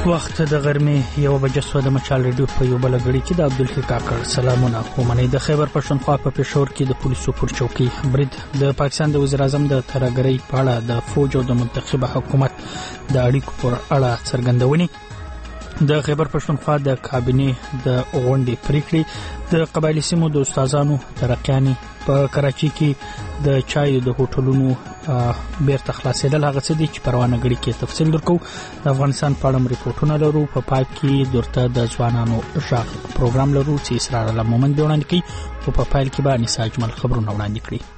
وخت د غرمې 1:00 د مچال ریډیو په یو بل غړي کې د عبدالحق کاکړ سلامونه ومني. د خیبر پښتونخوا په پېښور کې د پولیسو پر چوکۍ برید د پاکستان د وزیر اعظم د ترهګرۍ په اړه د فوج او د منتخب حکومت د اړیکو پر اړه څرګندونې. د خیبر پښتونخوا د کابینې د غونډې پریکړې د قبایلی سیمو د استادانو ترقیاني په کراچي کې د چای د هوټلونو بیرته خلاصېدل هغه څه دي چې پروانه غړي کې تفصیل درکو. د افغانستان په اړه ریپورتونه لرو. په پای کې درته د ځوانانو ژغ پروګرام لرو چې اسرار الله مومند وړاندې کوي او په پایل کې به انیسا اجمل خبرونه وړاندې کړي.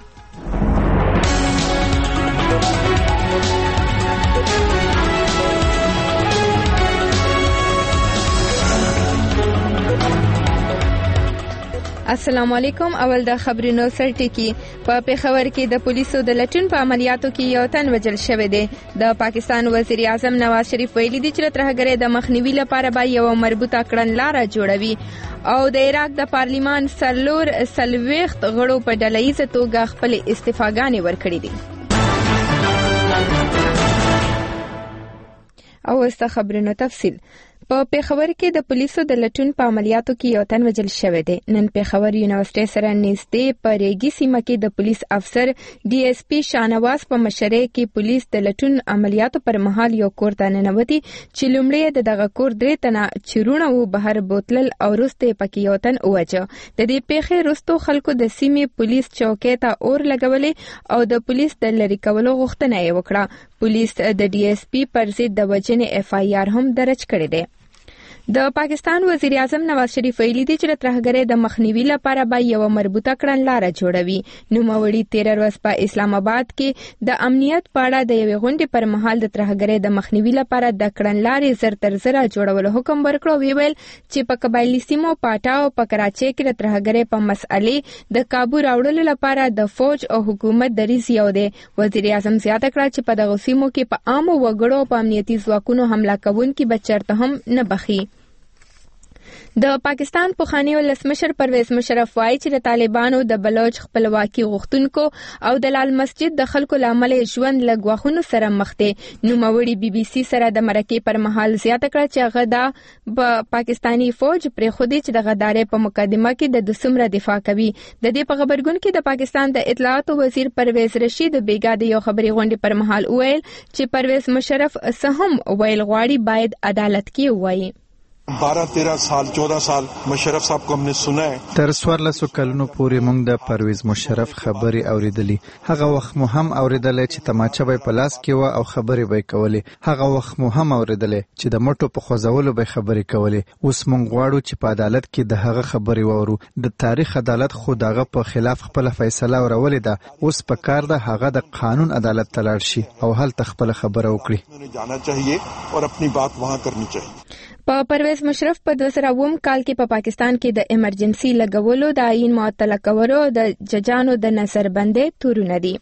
السلام علیکم. اول د خبرونو سرټکی. په پېښور کې د پولیسو د لټون په عملیاتو کې یو تن وژل شوی دی. د پاکستان وزیر اعظم نواز شریف ویلي دی چې ترهګرۍ د مخنیوي لپاره به یو مربوطه کړنلاره جوړوي او د عراق د پارلیمان سرلور 40 غړو په ډلهیزه توګه خپل استعفاګانې ورکړې دي. او است خبرونو تفصیل. په پېښور کې د پولیسو د لټون په عملیاتو کې یو تن وژل شوی دی. نن پېښور یونیورسيټي سره نږدې په ریګي سیمه کې د پولیس افسر ډي اس پی شاهنواز په مشرۍ کې پولیس د لټون عملیاتو پر مهال یو کور ته ننوتي چې لومړی دغه کور 3 تنه چیرونه و بهر بوتلل او وروسته پکې یو تن ووجه. د دې پیښې وروسته خلکو د سیمې پولیس چوکۍ ته اور لګولې او د پولیس د لری کولو غوښتنه یې وکړه. پولیس د ډي اس پی پر ضد د وژنې اف آی آر هم درج کړی دی. د پاکستان وزیر اعظم نواز شریف ویلي دی چې ترهګرۍ د مخنیوي لپاره به یو مربوطه کړنلاره جوړوي. نوموړي 13 ورځ په اسلام آباد کې د امنیت په اړه د یوې غونډې پر مهال د ترهګرۍ د مخنیوي لپاره د کړنلارې زر تر زر جوړولو حکم ورکړ. ویل چې په قبایلی سیمو پاټاو په کراچۍ کې د ترهګرۍ په مسئلې د کابو راوړلو لپاره د فوج او حکومت دریځ یو دی. وزیر اعظم زیاته کړه چې په دغه سیمو کې په عامو وګړو په امنیتي ځواکونو حمله کوونکي به چرته هم نه بخي. د پاکستان پخوانی ولسمشر پرویز مشرف وایي چې د طالبانو د بلوچ خپلواکي غوښتونکو او د لال مسجد د خلکو لامل ژوند له غواخونو سره مخ دي. نوموړي بي بي سي سره د مرکې پر مهال زیاته کړه چې هغه د پاکستانی فوج پرې خودي چې د غدارې په مقدمه کې د دوسمره دفاع کوي. د دې په خبرګون کې د پاکستان د اطلاعات وزیر پرویز رشید بیگا د یو خبري غونډې پر مهال ویل چې پرویز مشرف سهم ویل غواړي باید عدالت کې وایي. 12-13 سال 14 سال مشرف صاحب کو हमने सुना है. تر 14 کلونو پورې موږ د پرویز مشرف خبري اوریدلې. هغه وخت مو هم اوریدلې چې تماچه به په لاس کې و او خبري به کولې. هغه وخت مو هم اوریدلې چې د مټو په خوځولو به خبري کولې. اوس موږ غواړو چې په عدالت کې د هغه خبري وورو. د تاریخ عدالت خو دغه په خلاف خپل فیصله ورولې ده. اوس په کار ده هغه د قانون عدالت ته لاړ شي او هلته خپل خبره وکړي. جانا चाहिए और अपनी बात वहां करनी चाहिए. په پرویز مشرف په 2009 کال کې په پاکستان کې د ایمرجنسي لګولو د عین معطل کولو د ججانو د نظربندۍ تورونه دي.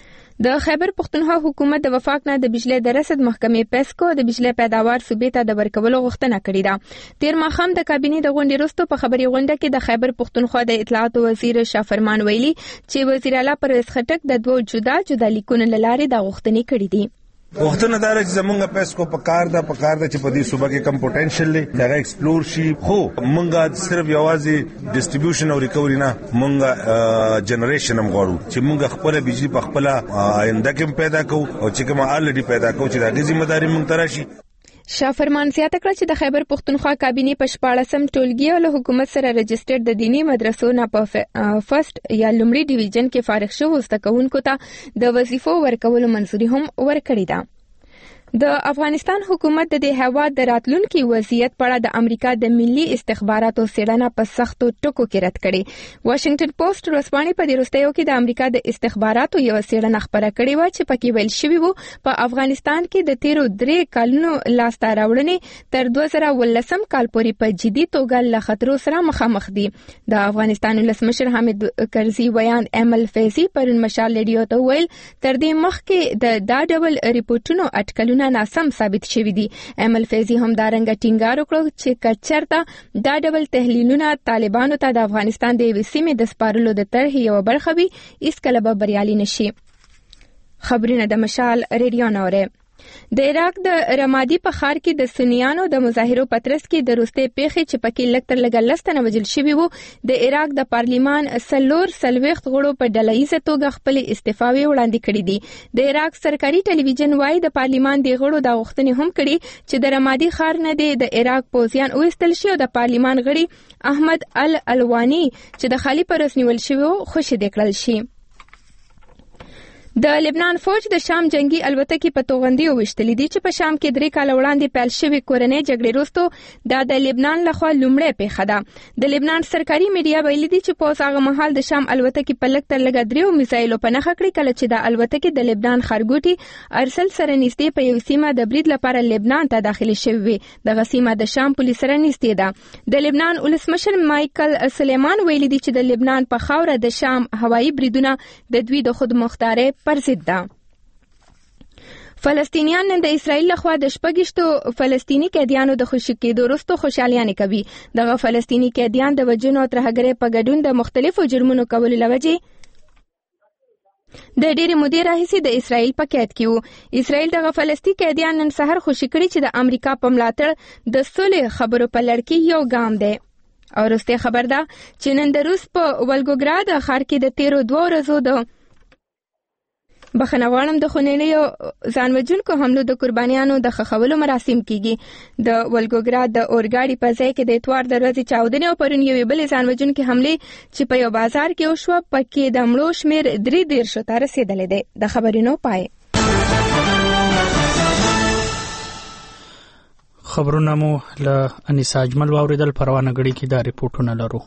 د خیبر پښتونخوا حکومت د وفاق نه د بجلی د رصد محکمې پیسکو د بجلی پیداوار صوبې ته د ورکولو غوښتنه کړې ده. تیر ماښام د کابینې د غونډې وروسته په خبري غونډه کې د خیبر پښتونخوا د اطلاعات وزیر شافرمان ویلي چې وزیر اعلی پرویز خټک د دوه جدا لیکونو لاره د غوښتنې کړې دي. وختونه دا چې زمونږ پیسکو په کار ده چې په دې صوبه کې کم پوتنشل لري دا ایکسپلور شي. خو مونږه صرف یوازې ډیسټریبیوشن او ریکوري نه مونږه جنریشن هم غواړو چې مونږ خپل بجلی په خپل آینده کې پیدا کوو او چې کوم الریډي پیدا کوو چې دا ذمہ داری مونږ تراشي. شافرمان زیاته کړه چې د خیبر پښتونخوا کابینې په 14م ټولګي او له حکومت سره رجسټرډ د دینی مدرسو نه په فرست یا لومړي ډیویژن کې فارغ شوو زده کوونکو ته د وظیفو ورکولو منظوري هم ورکړې ده. د افغانستان حکومت د هیواد د راتلونکي وضعیت په اړه د امریکا د ملي استخباراتو څېړنه په سختو ټکو کې رد کړې. واشنگټن پوسټ ورځپاڼې په دې وروستیو کې د امریکا د استخباراتو یو څېړنه خبره کړې و چې پکې ویل شوی و په افغانستان کې د 13 کلونو لاسته راوړنې تر 2019 کال پورې په جدي توګه له خطرو سره مخامخ دي. د افغانستان ولسمشر حامد کرزي ویان امل فیضي پرون مشال ریډیو ته ویل تر دې مخکې د دا ډول ریپورتونو اټکلونه ناسم ثابت شوي دي. امل فیضي هم دارنګه ټینګار وکړ چې کچرته دا ډول تحلیلونه طالبانو ته د افغانستان د یوې سیمې د سپارلو د طرحې یوه برخه وي هیڅکله به بریالي نشي. خبرونه د مشال ریډیو نوره. د عراق د رمادي په ښار کې د سنیانو د مظاهرو په ترڅ کې د روسي پیښې چې پکې لږ تر لږه 10 تنه وژل شوي وو د عراق د پارلیمان 40 غړو په ډلهییزه توګه خپل استعفاوې وړاندې کړې دي. د عراق سرکاري ټلویزیون وايي د پارلیمان د غړو د غوښتنې هم کړي چې د رمادي ښار نه د عراق پوځیان وایستل شي او د پارلیمان غړي احمد الوانی چې د خالي پر رسنیول شوی خوشی دکړل شي. د لبنان فوج د شام جنگي الوتکې په توغندیو وشتلې دي چې په شام کې 3 کال وړاندې پیل شوی کورنۍ جګړې وروسته د لبنان لخوا لومړی پیښه ده. د لبنان سرکاري میډیا ویلي دي چې په هغه مهال د شام الوتکې په لږ تر لږه 3 میزایلو په نښه کړې کله چې د الوتکې د لبنان خارګوټي ارسل سره نږدې په یو سیمه د برید لپاره لبنان ته داخلي شوی وي. د غسیمه د شام پولیس سره نږدې ده. د لبنان ولسمشر مایکل سلیمان ویلي دي چې د لبنان په خاوره د شام هوایي بریدونه د دوی د خودمختارۍ پر ضد ده. فلسطینیان نن د اسرائیل لخوا د 26 فلسطینی قیدیانو د خوشي کېدو وروسته خوشالیانې کوي. دغه فلسطینی قیدیان د وژنو او ترهګرۍ په ګډون د مختلفو جرمونو کولو لوجې د ډېرې مودې راهیسې د اسرائیل په قید کې وو. اسرائیل دغه فلسطیني قیدیان نن سهار خوشي کړي چې د امریکا په ملاتړ د صلح خبرو په لړ کې یو ګام دی. او وروسته خبر ده چې نن د روس په ولګوګراد ښار کې د تیرو 2 ورځو د بخنوانم د خونړیو ځانوژونکو حملو د قربانیانو د ښخولو مراسم کیږي. د ولګوګراد د اورګاډي په ځای کې د اتوار د ورځې چاودنې او پرون یوې بلې ځانوژونکې حملې چې په یو بازار کې وشوه پکې د مړو شمېر 33 ته رسېدلی دی. د خبرونو پای. خبرونه مو له انیسا اجمل واوریدل. پروانه غړي کې دا ریپورتونه لرو.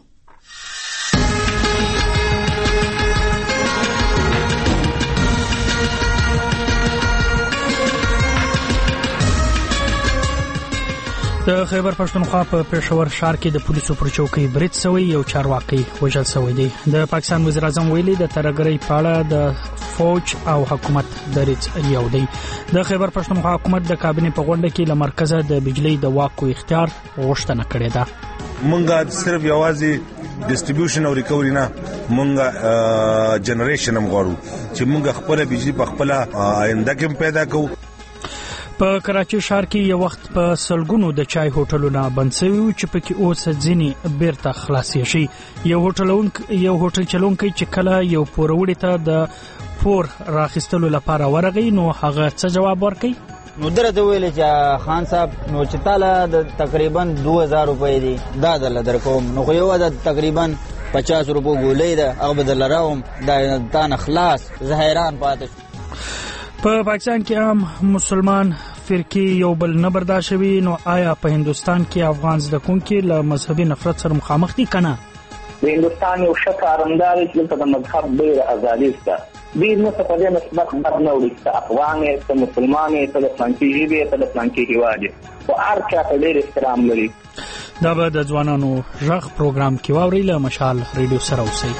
د خیبر پښتونخوا په پېښور ښار کې د پولیسو پر چوکۍ برید شوی، یو چارواکي وژل شوی دی. د پاکستان وزیر اعظم ویلي د ترهګرۍ په اړه د فوج او حکومت دریځ یو دی. د خیبر پښتونخوا حکومت د کابینې په غونډه کې له مرکزه د بجلی د واکو اختیار غوښتنه کړې ده. مونږه صرف یوازې ډیسټریبیوشن او ریکوري نه، مونږه جنریشن هم غواړو چې مونږ خپل بجلی په خپل آینده کې پیدا کوو. په کراچي ښار کې یو وخت په سلګونو د چای هوټلونه بند شوي وو چې پکې اوس ځینې بیرته خلاصې شي. یو هوټل چلونکی چې کله یو پوروړي ته د پور راخستلو لپاره ورغی نو هغه څه جواب ورکړي؟ نو درته ویل چې خان صاحب نو چې تعالی د تقریبا 2000 روپۍ دی دا دل درکوم. نو خو یو د تقریبا 50 روپۍ ګولې ده هغه بدل راوم دا تان خلاص. زه حیران پاتې په پاکستان کې هم مسلمان فرقې یو بل نه برداشت شوي. نو آیا په هندستان کې افغان زده کوونکي له مذهبي نفرت سره مخامخ دي کنه؟ د هندستان یو ښه کارندار چې د مذهب ډېره ازادي شته. دوی نه څه په دې نسبت بد نه وړي چې افغان یې څه مسلمان یې څه د فلانکي ژبې یې څه د فلانکي هېواد یې، خو هر چا ته ډېر احترام لري. دا به د ځوانانو غږ پروګرام کې واورئ. له مشال ریډیو سره اوسئ.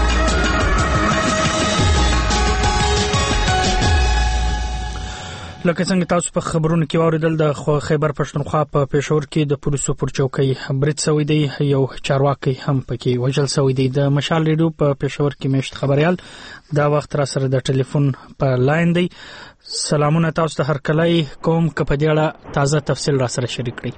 لکه څنګه تاسو په خبرونو کې واوریدل د خیبر پښتونخوا په پېښور کې د پولیسو پر چوکۍ برید شوی دی، یو چارواکي هم پکې وژل شوی دی. د مشال ریډیو په پېښور کې مشت خبريال دا وخت را سره د ټلیفون په لاین دی. سلامونه تاسو ته هرکلی کوم که په دې اړه تازه تفصیل را سره شریک کړئ.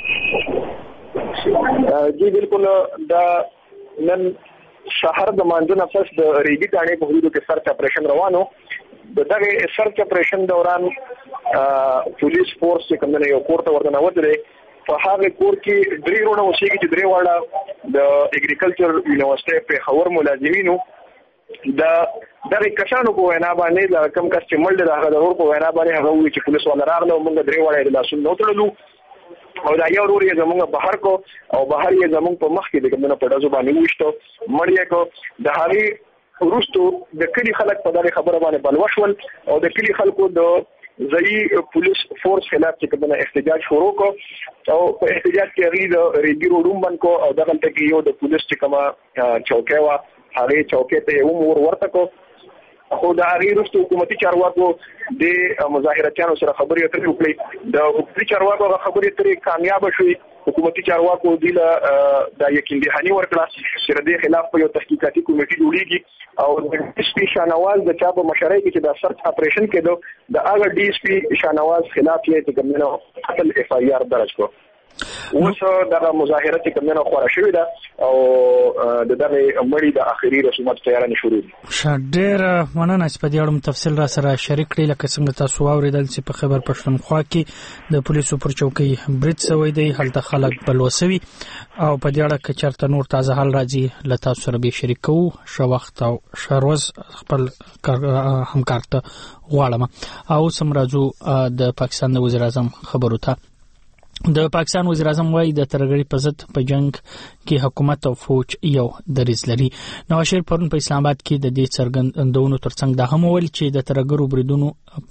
جی بالکل دا نن شهر د مانځنه پس د ریګي ټاڼې په حدودو کې سرچ اپریشن روانو. دغه سرچ اپریشن دوران پولیس فورس کوم نه یو کوړه ورته نوځي. په هغه کور کې درې ورونه اوسېږي چې درې واړه د اګریکلچر یونیورسيټي په خبر ملازمینو دغه کسانو په وینا باندې د کم کس چې ملډ راغله د ور په وینا باندې هغه وی چې پولیس ولا راغله موږ درې واړه د لاسونو نو تړلو او دا یو ورور یې زموږ بهر کو او بهر یې زموږ په مخ کې د کومه په دازو باندې وشته مړی کو د هغه ورستو د کلی خلک په دغه خبره باندې بلوشول او د کلی خلکو د ځای پولیس فورس خلاف چې کومه احتجاج شروع کو او په احتجاج کې هغه د ریډي روډوم باندې کو او دغه ته کې یو د پولیس چې کومه چوکۍ وا هغه چوکۍ ته یو ورته کو. خو د هغه وروسته حکومتي چارواکو د مظاهراتیانو سره خبرې اترې وکړې. د حکومتي چارواکو خبرې اترې کامیاب شوې حکومتي چارواکو د یقین دهاني ورکړه چې د دې خلاف په یو تحقیقاتي کمیټه جوړیږي او د ډي اس پی شاهنواز د چا په مشرۍ کې چې د سرچ اپریشن کېدو د هغه ډي اس پی شاهنواز خلاف یې چې کومه قتل اف آی آر درج کړ. اوس دغه مظاهره چې کومه خورا شوې ده او دغه مړی د اخري رسومات تیارانه شروع دي. ډېر مننه چې په دې اړه تفصیل را سره شریک کړئ. لکه څنګه تاسو واوریدل چې په خیبر پښتونخوا کې د پولیسو پر چوکۍ برید شوی دی، هلته خلک بلوسوي او په دې اړه که چېرته نور تازه حال راځي له تاسو سره به شریکو. ښه وخت او ښه ورځ خپل همکار ته غواړم. او سم راځو د پاکستان د وزیر اعظم خبرو ته. د پاکستان وزیر اعظم وايي د ترهګرۍ په ضد په جنگ کې حکومت او فوج یو دریځ لري. نواز شریف پرون په اسلام آباد کې د دې څرګندونو ترڅنګ دا هم وویل چې د ترهګرو بریدونو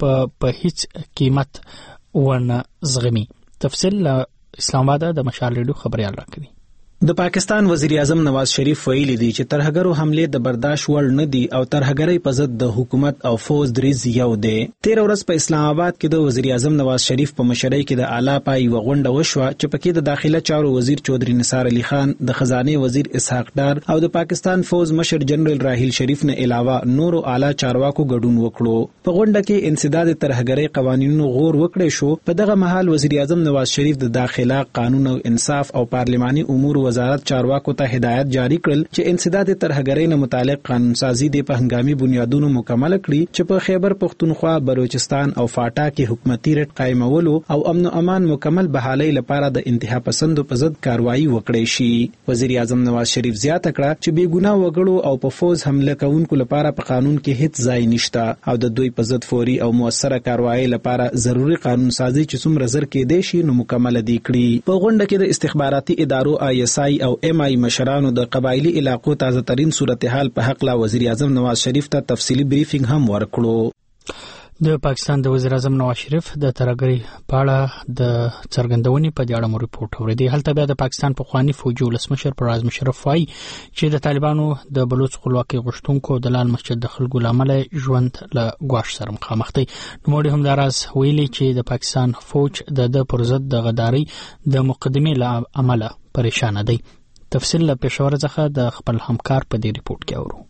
په هیڅ قیمت ونه زغمي. تفصیل اسلام آباد د مشال ریډیو خبريال راکوي. د پاکستان وزیر اعظم نواز شریف ویلي دی چې ترهګرو حمله د برداشت وړ نه دي او ترهګرۍ په ضد د حکومت او فوج دریځ یو دی. 13 ورځ په اسلام آباد کې د وزیر اعظم نواز شریف په مشرۍ کې د اعلی پای یو غونډه وشوه چې پکې د داخله چارو وزیر چودري نثار علي خان، د خزانه وزیر اسحاق ډار او د پاکستان فوج مشر جنرال راحیل شریف نه علاوه نورو اعلی چارواکو ګډون وکړو. په غونډه کې انسداد ترهګرۍ قوانینو غور وکړي شو. په دغه مهال وزیر اعظم نواز شریف د داخله، قانون او انصاف او پارلماني امور وزارت چارواکو ته هدایت جاری کړل چې انسداد ترهګرۍ نه متعلق قانون سازي د په هنګامي بنیادونو مکمل کړي چې په خیبر پښتونخوا، بلوچستان او فاټا کې حکومتي رټ قائمولو او امن او امان مکمل بحالۍ لپاره د انتها پسندو په ضد کاروایی وکړي شي. وزیر اعظم نواز شریف زیاته کړه چې بې ګناه وګړو او په فوج حمله کوونکو لپاره په قانون کې هیڅ ځای نشته او د دوی په ضد فوري او موثره کاروایی لپاره ضروري قانون سازي چې څومره زر کې دی شي نو مکمل دي کړي. په غونډه کې د استخباراتي ادارو ISI او MI مشرانو د قبایلی علاقو تازه ترين صورتحال په حق لا وزیر اعظم نواز شریف ته تفصیلی بریفینګ هم ورکړو. د پاکستان د وزیر اعظم نواز شریف د ترهګرۍ په اړه د څرګندونې په اړه مو ریپورت اوریدي. هلته بیا د پاکستان پخوانی فوجي ولسمشر پرویز مشرف وايي چې د طالبانو د بلوچ خپلواکۍ غوښتونکو د لال مسجد د خلکو لامل ژوند له ګواښ سره مخامخ دي. نوموړي هم دا راز ویلي چې د پاکستان فوج د پر ضد د غدارۍ د مقدمې له عمله پریشان دي. تفصیل له پېښور څخه د خپل همکار په دې ریپورت کې اورو.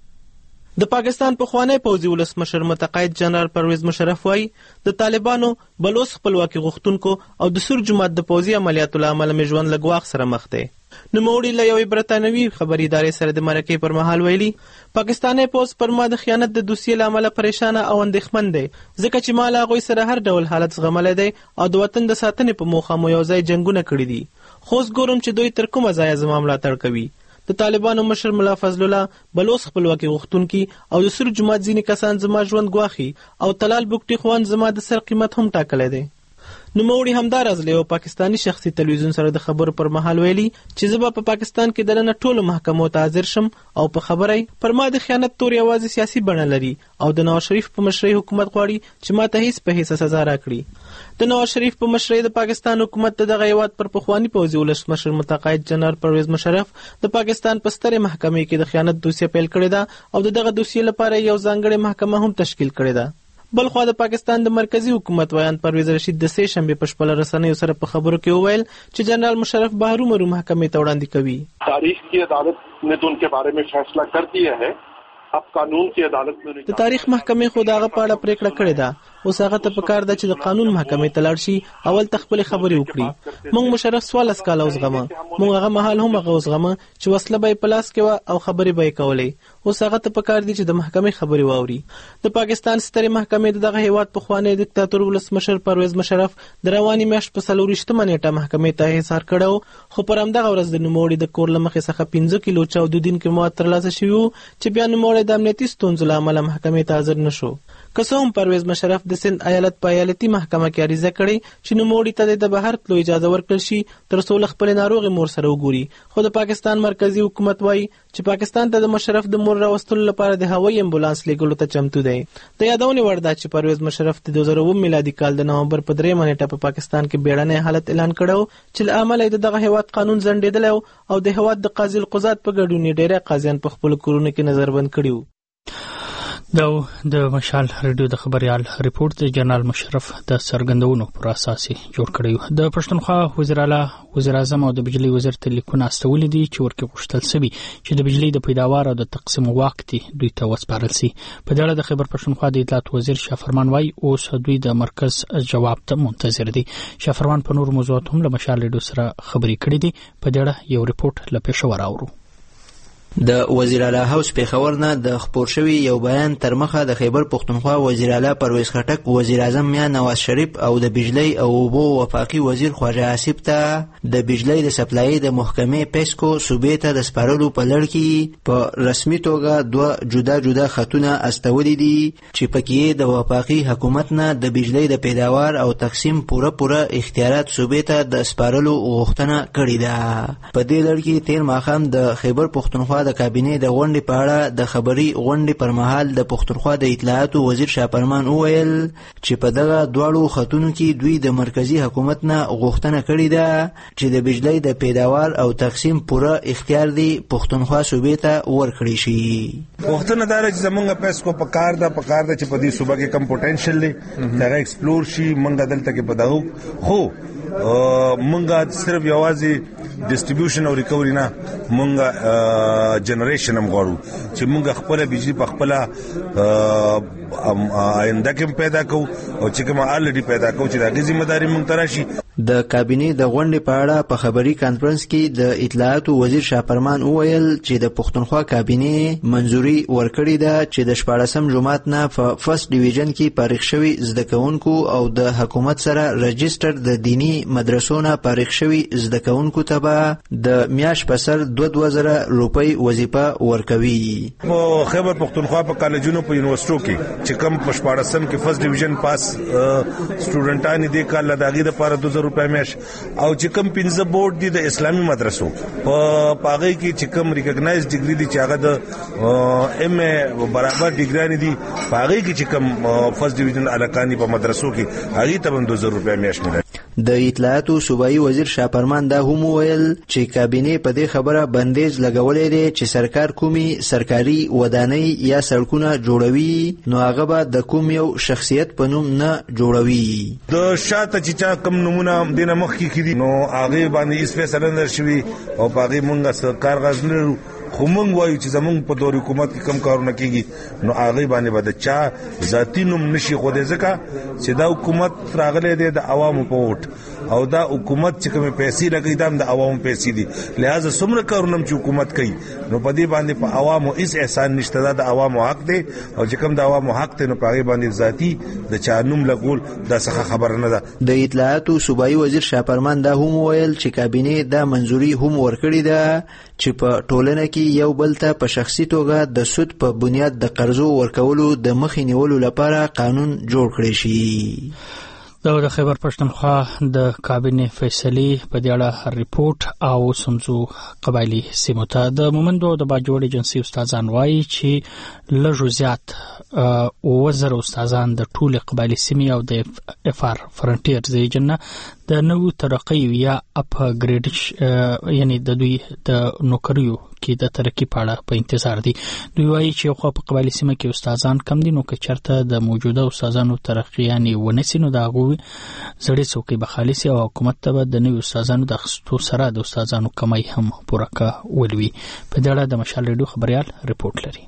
د پاکستان پخوانی پوځي ولسمشر متقاعد جنرال پرویز مشرف وايي د طالبانو بلوچ خپلواکۍ غوښتونکو او د سور جماعت د پوځي عملیاتو لامل مې ژوند له ګواښ سره مخ دی. نوموړي له یوې برتانوي خبري ادارې سره د مرکې پر مهال ویلي پاکستاني پوځ پر ما د خیانت د دوسیې لامل پریشان او اندېښمن دی ځکه چې ما له هغوی سره هر ډول حالت زغملی دی او د وطن د ساتنې په موخه مو یو ځای جنګونه کړي دي. خو اوس ګورم چې دوی تر کومه ځایه زما ملاتړ کوي. د طالبانو مشر ملا فضل الله بلوچ خپلواکۍ غوښتونکي او د سور جماعت ځینې کسان زما ژوند ګواښي او طلال بوکټي خوان زما د سر قیمت هم ټاکلی دی. نوموړي همداراز له یو پاکستاني شخصي تلویزیون سره د خبرو پر مهال ویلي چې زه به په پاکستان کې دننه ټولو محکمو ته حاضر شم او په خبرې پر ما د خیانت تور یوازې سیاسي بڼه لري او د نواز شریف په مشرۍ حکومت غواړي چې ما ته هیڅ په هیڅ سزا راکړي. د نواز شریف په مشرۍ د پاکستان حکومت دغه هیواد پر پخوانی پوځي ولسمشر متقاعد جنرال پرویز مشرف د پاکستان په سترې محکمې کې د خیانت دوسیه پیل کړې ده او دغه دوسیې لپاره یو ځانګړې محکمه هم تشکیل کړې ده. بلخوا د پاکستان د مرکزی حکومت ویان پرویز رشید د سه شنبه په خپل رسنیو سره په خبرو کې وویل چې جنرال مشرف بهرو مرو محکمې ته وړاندې کوي. تاریخ کی عدالت نے تو उनके बारे में फैसला कर दिया है. अब कानून की अदालत में د تاریخ محکمې خو دغه په اړه پریکړه کړې ده. اوس هغه ته پکار ده چې د قانون محکمې ته لاړ شي اول تخپل خبرې وکړي. موږ مشرف سوال اسکاله وزغمه موږ هغه محل هم هغه وزغمه چې وسله به پلاس کې او خبرې به کولې. اوس هغه ته پکار دي چې د محکمې خبرې واوري. د پاکستان سترې محکمې دغه هیواد په خوانې دیکتاتور ولسمشر پرویز مشرف د رواني میاشت په 24 نیټه محکمې ته احضار کړو خو پر همدغه ورځ د نوموړي د کور له مخې څخه 15 کیلو چاودو دین کې مواد ترلاسه شوي چې بیا نوموړي د امنیتي ستونزو له امله محکمې ته حاضر نشو. که څه هم پرویز مشرف د سند ایالت په ایالتي محکمه کې عریضه کړې چې نوموړي ته د بهر تلو اجازه ورکړل شي تر څو له خپل ناروغ مور سره وګوري. خو د پاکستان مرکزی حکومت وايي چې پاکستان ته د مشرف د مور راوستلو لپاره د هوایي امبولانس لیږلو ته چمتو دی. د یادونې وړ ده چې پرویز مشرف د 2009 میلادي کال د نومبر په 3 نیټه په پاکستان کې بیړنی حالت اعلان کړو چې له امله د دغه هیواد قانون ځنډېدل او د هیواد د قاضي القضات په ګډون ډېری قاضیان په خپل کورونو کې نظربند کړي. د مشال ریډیو د خبريال ریپورت د جنرال مشرف د سرګندونو پر اساس جوړ کړی د پښتونخوا وزیر اعلی وزیر اعظم او د بجلی وزیر ته لیکونه استولې دي چې ورکه غوښتل سوي چې د بجلی د پیداوار او د تقسیم وخت دوی ته وسپارل سي. په دې اړه د خبر پښتونخوا د اطلاعات وزیر شافرمان وای اوس دوی د مرکز جواب ته منتظر دي. شافرمان په نور موضوعات هم له مشال ریډیو سره خبري کړې دي. په دې اړه یو ریپورت له پېښور اورو. د وزیر اعلی هاوس پیښور نه د خبر شوی یو بیان تر مخه د خیبر پختونخوا وزیر اعلی پرویز خټک وزیر اعظم میا نواز شریف او د بجلی او اوبو وفاقي وزیر خواجه آصف ته د بجلی د سپلای د محکمې پیسکو صوبې ته د سپارلو په لړ کې په رسمي توګه دوه جدا جدا خطونه استولې دي چې پکې د وفاقي حکومت نه د بجلی د پیداوار او تقسیم پوره اختیارات صوبې ته د سپارلو غوښتنه کړې ده. په دې لړ کې تیر ماښام د خیبر پختونخوا د کابینې د غونډې په اړه د خبري غونډې پر مهال د پښتونخوا د اطلاعات وزیر شاپرمان وویل چې په دغه دواړو خطونو کې دوی د مرکزی حکومت نه غوښتنه کړې ده چې د بجلی د پیداوار او تقسیم پوره اختیار دی پښتونخوا صوبې ته ورکړي شي. غوښتنه دا چې زمونږ پیسکو په کار ده چې په دې صوبه کې کم پوتنشل دی دا ایکسپلور شي مونږ دلته کې پداو خو مونږه صرف یوازې ډیسټریبیوشن او ریکوري نه مونږه جنریشن هم غواړو چې مونږ خپل بجلی په خپل آینده کې پیدا کوو او چې کوم الریډي پیدا کوو چې د ذمہ داری مونږ تراشي. د کابینې د غونډې په اړه په خبري کانفرنس کې د اطلاعات وزیر شاپرمان وویل چې د پښتونخوا کابینې منځوري ورکړې ده چې د 14 جمعات نه په فرست ډیویژن کې فارغ شوي زده کوونکو او د حکومت سره رجستر د دینی مدرسو نه فارغ شوي زده کوونکو ته به د میاش په سر 2000 روپۍ وظیفه ورکوي. په خیبر پښتونخوا په کالجونو په یونیورسيټو کې چې کم په 14 کې فرست ډیویژن پاس سټوډنټان دي کال لداغي د لپاره 2000 روپۍ میاش او چې کم 15 بورډ دي د اسلامي مدرسو په پاغي کې چې کم ریکګنایز ډیګري دي چې هغه د ایم ای برابر ډیګري دي پاغي کې چې کم فرست ډیویژن الکانی په مدرسو کې هغه ته 2000 روپۍ میاش ملي. د اطلاعات صوبایي وزیر شاپرمان دا هم ویل چې کابینې په دې خبره بندیز لګولې دی چې سرکار کومي سرکاري ودانۍ یا سړکونه جوړوي نو هغه به د کوم یو شخصیت په نوم نه جوړوي. د شاته چې کم نمونه دینه مخ کې کړي نو هغه باندې اس فیصله نشوي او هغه مونږه سرکار غزنه خو مونږ وایو چې زمونږ په دور حکومت کې کم کارونه کیږي نو هغه باندې به د چا ذاتی نوم نشي خو دې ځکه چې دا حکومت راغله دی د عوامو په ووټ او دا حکومت چې کوم پیسې لګي دا د عوامو پیسې دي لہذا څومره کارونه چې حکومت کوي نو په دې باندې په عوامو هیڅ احسان نشته دا د عوامو حق دی او چې کوم د عوامو حق دی نو په هغه باندې ذاتی د چا نوم لګول دا څه خبره نه ده. د اطلاعات صوبایي وزیر شاپرمان دا هم ویل چې کابینې دا منځوري هم ورکړې ده چې په ټولنه کې یو بل ته په شخصي توګه د سود په بنیاد د قرضو ورکولو د مخې نیولو لپاره قانون جوړ کړی شي. د خیبر پښتونخوا د کابینې فیصلې په دې اړه ریپورت او سمزو قبایلی سیمو ته د مومندو د باجوړ ایجنسی استادان وایي چې لږ زیات 2000 استادان د ټول قبایلی سیمې او د اف ار فرنټیر ریجن د نوو ترقی یا اپ ګریډ یعنی د دوی د نوکریو کې د ترقی په اړه په انتظار دي. دوی وایي چې خو په قبایلی سیمه کې استادان کم دي نو که چرته د موجوده استادانو ترقی یعنی ونسي نو دا غوي زړې څوکۍ به خالص او حکومت ته د نوو استادانو د خصوصو سره د استادانو کمای هم پوره کولوي. په دې اړه د مشال ریډیو خبريال ریپورت لري.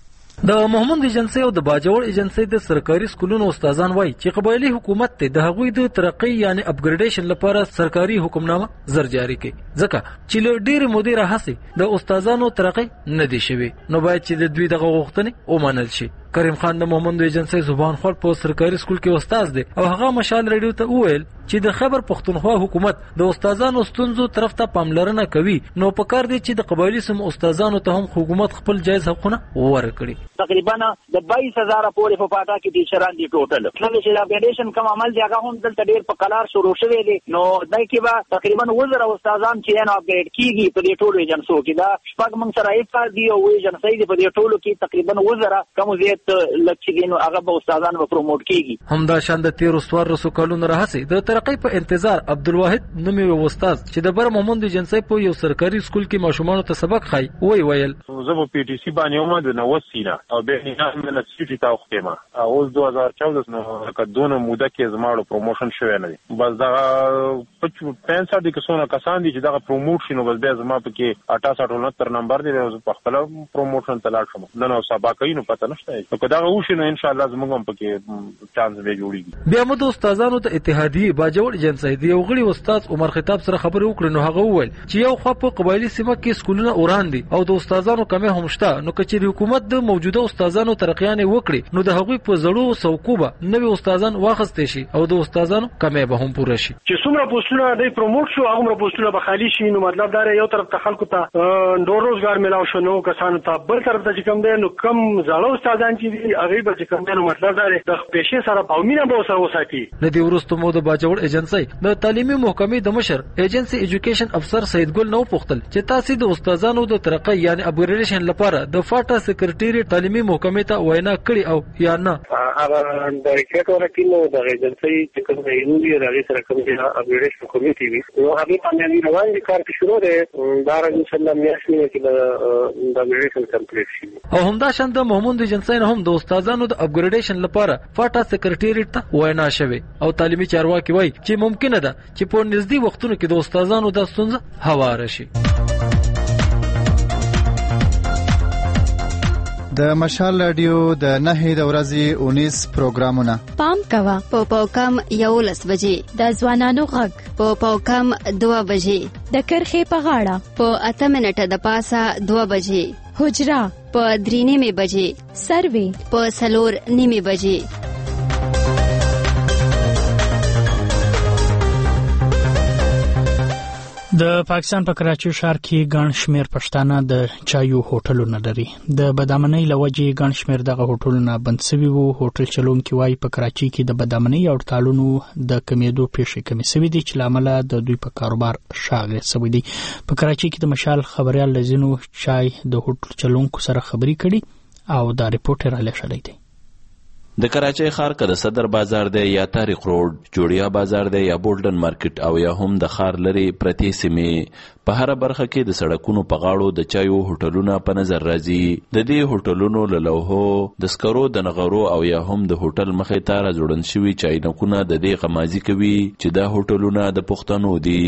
د محمد ایجنسی او د باجوړ ایجنسی د سرکاري سکولونو استادان وایي چې قبایلی حکومت ته د هغوی د ترقی یعنی اپګریډیشن لپاره سرکاري حکمنامه زر جاری کړي ځکه چې له ډېر مودې راهیسې د استادانو ترقی نه دي شوی نو باید چې د دوی دغه غوښتنې ومنل شي. کریم خان د محمد ایجنسی زبان خور په سرکاري سکول کې استاد دی او هغه مشال ریډیو ته وویل چې د خیبر پښتونخوا حکومت د استادانو ستونزو طرف ته پاملرنه کوي نو پکار دی چې د قبایلی سم استادانو ته هم حکومت خپل جایز حقونه ورکړي. تقریبا د 22000 پورې په پاټا کې د شران دي ټوټل کله چې اپګریډیشن کوم عمل دی هغه هم دلته ډیر په قلار شروع شوی دی نو دای کې به تقریبا 1000 استادان چې نه اپګریډ کیږي په دې ټولو ایجنسو کې دا شپږ من سره ایفا دی او ایجنسی دی په دې ټولو کې تقریبا 1000 کوم زیات شخصیت لکه نو هغه به استادان به پروموټ کیږي. همدا شان د 13 کلونو راهسي د ترقۍ په انتظار عبدالواحد نومي استاد چې د بر محمود جنسي په یو سرکاري سکول کې ماشومان ته سبق خای ویل زه په پی ټی سی باندې ومه د 90 سینا او به نه من سټی تا وخت ما او 2014 نو کډونه موده کې زماړو پروموشن شوی نه دی بس دا 65 د کسونه کسان دي چې دا پروموټ شنو بس به زما په کې 68 نمبر دی او په خپل پروموشن تلاش کوم نو سبقینو پته نشته نو کدا وښینو ان شاء الله زموږ هم پکې چانس به جوړیږي. بیا مو د استادانو ته اتحادیه باجوړ جنسي دی یو غړي استاد عمر خطاب سره خبرې وکړې نو هغه وویل چې یو خو په قبایلی سیمه کې سکولونه اوران دي او د استادانو کمه هم شته نو کچې حکومت د موجوده استادانو ترقیان وکړي نو د هغوی په زړو سوقوبه نوې استادان واخستې شي او د استادانو کمه به هم پوره شي. چې څومره پوسټونه د پروموټ شو هغه پوسټونه به خالی شي نو مطلب دا یو طرف ته خلکو ته ډور روزګار ملاو شو نو کسانو ته بل طرف ته چې کم دی نو کم زړو استادان چې دي هغه به چې کم دی نو مطلب دا د پیشې سره پاومینه به سره وساتي. ندی ورستو مو د باجوړ ایجنسی د تعلیمي محکمې د مشر ایجنسی ایجوکیشن افسر سید ګل نو پختل چې تاسو د استادانو د ترقی یعنی اپګریډیشن لپاره د فاټا سکرټری تعلیمي محکمې ته وینا کړی او یا نه هغه د ریکټ ورکینو د ایجنسی چې کوم دی نو لري سره کوم دی اپګریډیشن کمیټي وي نو هغه باندې روان دي کار شروع دی دا ان شاء الله میاشتې کې د اپګریډیشن کمپلیټ شي. او همدا شان د محمود ایجنسی هم د استادانو د اپګریډیشن لپاره فاټا سکرټری ته وینا شوه او تعلیمي چارواکي وایي چې ممکنه ده چې په نږدې وختونو کې د استادانو د ستونزه هواره شي. د مشال رادیو د 9 د ورځې 19 پروګرامونه پام کوا په پاوکم 11 بجې د ځوانانو غږ په پاوکم 2 بجې د کرخې په غاړه په 8 منټه د پاسه 2 بجې حجرا په 3 بجې سروي په 4 بجې. د پاکستان په کراچي ښار کې ګڼ شمېر پښتانه د چایو هوټلونه لري. د بدامنۍ لوجې ګڼ شمېر دغه هوټلونه بند شوي وو. هوټل چلونکي وایي په کراچي کې د بدامنۍ او هړتالونو د کمیدو پیښې کمې شوې دي چې لامل د دوی په کاروبار شاغل شوی دی. په کراچي کې د مشال خبريال لزینو چای د هوټل چلونکو سره خبري کړي او دا ریپورټ را لښلې دی. د کراچۍ ښار که د صدر بازار دی یا تاریخ روډ، جوړیا بازار دی یا بولډن مارکیټ او یا هم د ښار لري پرتې سیمې په هر برخه کې د سړکونو په غاړو د چایو هوټلونه په نظر راځي. د دې هوټلونو له لوحو د سکرو د نغرو او یا هم د هوټل مخې ته راځوړند شوي چاینکونه د دې غمازي کوي چې دا هوټلونه د پښتنو دي.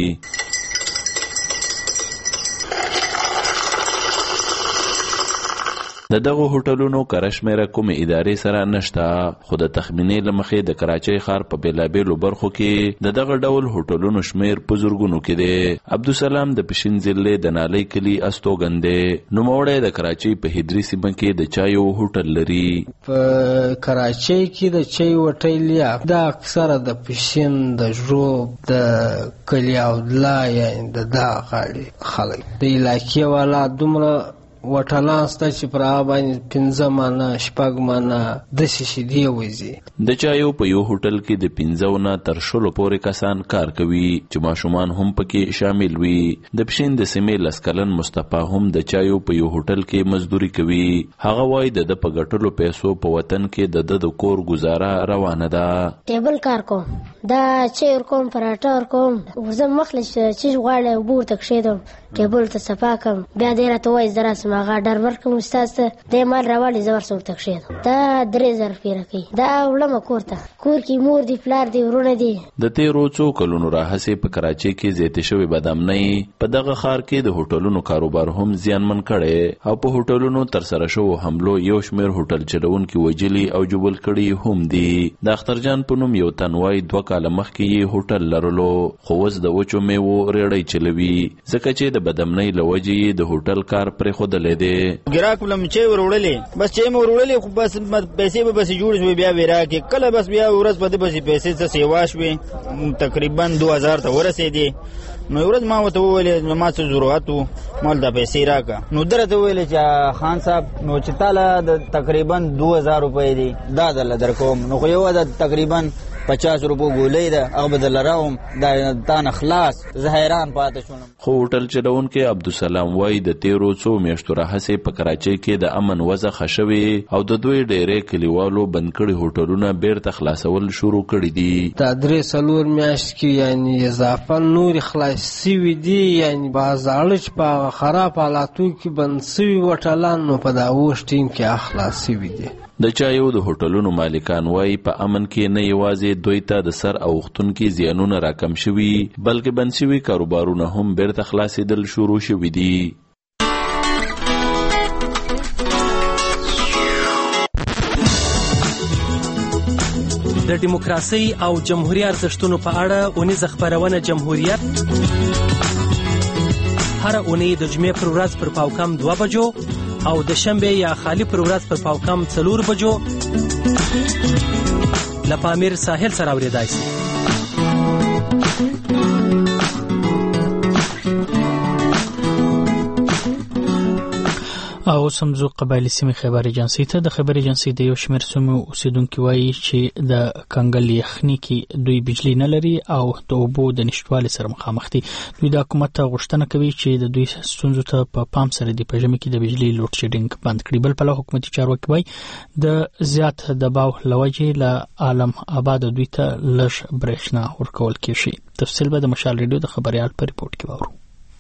د دغه هوټلونو کرشمیره کوم ادارې سره نشته، خو د تخمینې لمخې د کراچۍ ښار په بیلابیلو برخو کې د دغه ډول هوټلونو شمیر په زرګونو کې دی. عبدالسلام د پښین ضلع د نالۍ کلي استوګن دی. نوموړی د کراچۍ په هدري سیمه کې د چایو هوټل لري. په کراچۍ کې د چای هوټل یا د اکثره د پښین د ژوب د کلي او دلای د دا غاړي خلک د علاقې والا دومره وټلان سته چې پر هغه باندې 15 مانه 6 مانه داسې شیدې وځي. د چایو په یو هوټل کې د 15 نه تر 16 پورې کسان کار کوي چې ماشومان هم پکې شامل وي. د پښین د سیمې لسکلن مصطفی هم د چایو په یو هوټل کې مزدوري کوي. هغه وایي د په ګټلو پیسو په وطن کې د کور گزاره روانه ده. ټیبل کار کوم، دا چیر کوم، پراټا کوم، زه مخلص چې غواړم بور تک شیدم ټیبل ته صفا کوم، بیا دې راته وایي زرا سماغه ډر ورکوم استاد ته د مال راوړي زور سور تک شیدم. دا 3000 پیره کوي. دا ولما کورته کور کې مور دی پلار دی ورونه دی. د تیرو څو کلونو راهسې په کراچۍ کې زیاتې شوې بدامنۍ په دغه ښار کې د هوټلونو کاروبار هم زیانمن کړي او په هوټلونو تر سره شوو حملو یو شمېر هوټل چلونکي وجلي او جبل کړي هم دي. د اخترجان په نوم یو تن وایي 2 کاله مخکې یې هوټل لرلو، خو اوس د وچو میوو ریړۍ چلوي ځکه چې د بدامنۍ له وجې د هوټل کار پرېښودلی دی. ګراک ولم چې وروړلې بس چې مې وروړلې خو بس پیسې به بس جوړ شوې بیا ورا کې کله بس بیا ورځ په دې بس پیسې څه سیوا شوې تقریبا 2000 ته ورسېدې. نو ورځ ما وته وویل ما څه ضرورت وو مال د پیسې راکړه نو درته ویل چې خان صاحب نو چې تعالی د تقریبا 2000 روپۍ دي دا دل درکوم نو خو یو د تقریبا 50 روپو ګولې ده هغه بدل راوم دا تان خلاص زه حیران پاتې شوم. خو هوټل چلونکي عبدالسلام وای د تیرو څو میاشتو راهسې په کراچۍ کې د امن وضع ښه شوې او د دوی ډېرې کلیوالو بند کړي هوټلونه بیرته خلاصول شروع کړي دي. دا 3-4 میاشت کې یعنی اضافه نور خلاص سوي دي یعنی بازار چې په خراب حالاتو کې بند سوي هوټلان نو په دا اوس ټیم کې اخلاص سوي دي. د چایو د هوټلونو مالکان وای په امن کې نه یوازې دوی ته د سر اوختونکو زیانونه راکم شوي بلکې بند شوي کاروبارونه هم بیرته خلاصېدل شروع شوي دي. د دیموکراسي او جمهوریت ارزښتونو په اړه اونیزه خبرونه جمهوریت هر اونۍ د جمعې پر ورځ پر پاوکم 2 بجو او د شنبه یا خالی پر ورځ پر پاوکم 4 بجو لپامیر ساحل سره اوریدای شي. او سمزو قبایلی سیمې خبر ایجنسی ته د خبر ایجنسی د یو شمېر سیمو اوسیدونکو وایي چې د کنګل یخني کې دوی بجلی نه لري او د اوبو د نشټوالي سره مخامخ دي. دوی د حکومت ته غوښتنه کوي چې د دوی ستونزو ته په پام سره د پژمې کې د بجلی لوډ شیډینګ بند کړي. بل په حکومتي چارواکي وایي د زیات دباو لوجې له عالم آباد دوی ته لږ برېښنا ورکول کیږي. تفصیل به د مشال ریډیو د خبريال په ریپورت کې واورو.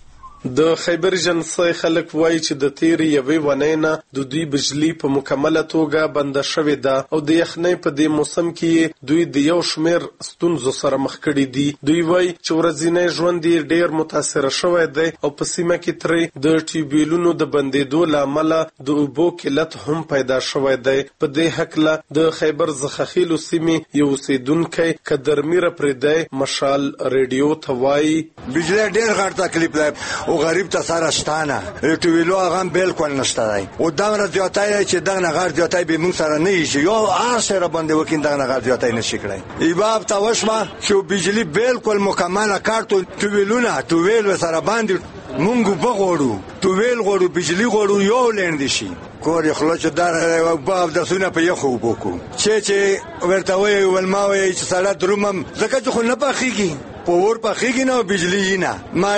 د خیبر جنسي خلک وایي چې د تیرې یوې ونې نه د دوی بجلی په مکمله توګه بند شوې ده او د یخنۍ په دې موسم کې دوی د یو شمېر ستونزو سره مخ کړي دي. دوی وایي چې ورځنی ژوند یې ډېر متاثر شوی دی او په سیمه کې ترې د ټیوبیلونو د بندېدو له امله د اوبو قلت هم پیدا شوی دی. په دې هکله د خیبر زخخیلو سیمې یو اوسیدونکی قدرمیر پردی مشال ریډیو ته وایي بجلی ډېر غټ تکلیف دی او غریب ته سره شتانه ټویلو هغه بالکل نشته دی او دا زیاتای چې دغه غړ زیاتای به موږ سره نه شي یو هر سره باندې وکین دغه غړ زیاتای نشي کړای. ایباب تاسو ما چې بجلی بالکل مکمله کارتو ټویلونه ټویل سره باندې مونږ بغوړو ټویل غوړو بجلی غوړو یو لند شي کور خلاص در باب د سونه په یخو بوکو چې ورته وی ولماوي چې سره درومم زکه خو نه پخېږي پور پخېږي نه بجلی نه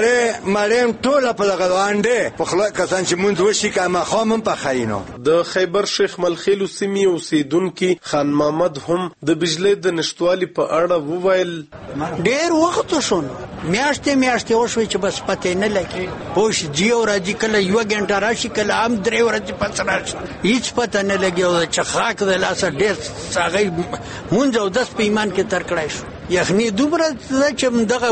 ماره ټوله په دغه وانډه په خلا کسان چې مونږ وشي کما خامم پخاینو. د خیبر شیخ ملخیل سیمې اوسیدونکو خان محمد هم د بجلی د نشټوالي په اړه وویل ډېر وخت شون میاشتې وشوي چې بس پته نه لګي پوش جیو راځي کله یو غنټه راشي کله هم 3 ورځې پس راشي هیڅ پته نه لګي او چې خاک د لاسه ډېر ساغي مونږ او 10 پیمان کې تر کړای شو یخني دومره چې دغه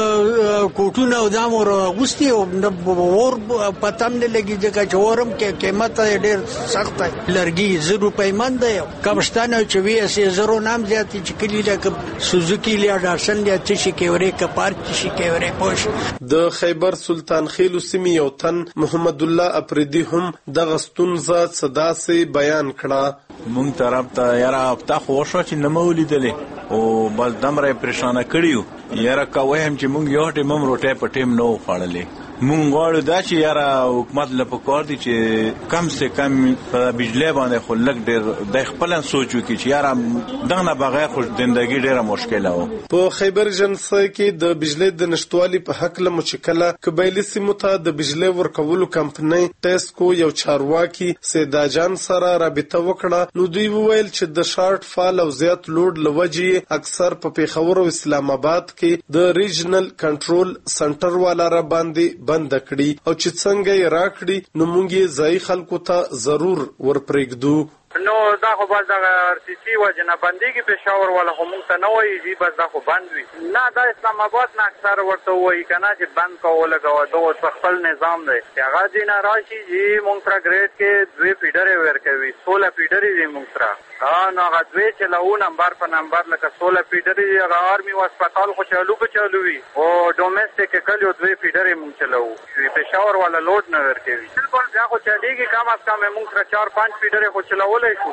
کوټونه او دامور غوستي او ور پتم نه لګي چې چورم کې قیمت ډېر سخت لرګي 0 پیمان دی کمشتانه چې وی سي 0 نام زیات چې کلی لکه سوزوکی لیا دارسن لیا چې کېوري کپار چې کېوري پوش. د خیبر سلطان خیلو سیمې یو تن محمد الله افریدی هم د غستونزه صدا سي بیان کړه مونږ طرف ته یاره هفته خو شو چې نه مولېدلې او بس دمره پریشانه کړیو یاره کوی هم چې مونږ یو ټیم روټه په ټیم نو خوړلې مونږ غواړو دا چې یاره حکومت له پکار دي چې کم سے کم په بجلی باندې خو لږ ډېر د خپل سوچ وکړي چې یاره دغه بغیر خو ژوندۍ ډېره مشکله و. په خیبر جنسي کې د بجلی د نشټوالي په حق له مشکله قبایلی سیمو ته د بجلی ورکولو کمپنۍ ټیسکو یو چارواکي سیداجان سره رابطه وکړه نو دوی وویل چې د شارټ فال او زیات لوډ لوجې اکثر په پیښور او اسلام آباد کې د ریجنل کنټرول سنټر والا را باندې بند کړي او چې څنګه یې راکړي نو موږ یې ځای خلکو ته ضرور ورپرېږدو. نو دا خو بس دغه ارسیسی وجنه بندېږي پېښور والا خو موږ ته نه وایي بس دا خو بند وي نه دا اسلام آباد نه اکثر ورته وایي که نه چې بند کوو لګوه دا اوس خپل نظام دی چې هغه ځای نه راشي چې موږ سره ګریډ کې 2 فیډرې ورکوي 16 فیډرې دي موږ سره نو هغه 2 چلو نمبر په نمبر لکه 16 فیډرې دي هغه آرمي او هسپتال خو چالو وي او ډومېسټک کلیو 2 فیډرې موږ چلوو پېښور والا لوډ نه ورکوي بالکل بیا خو چلېږي کم از کم موږ سره 4-5 فیډرې خو چلولی شو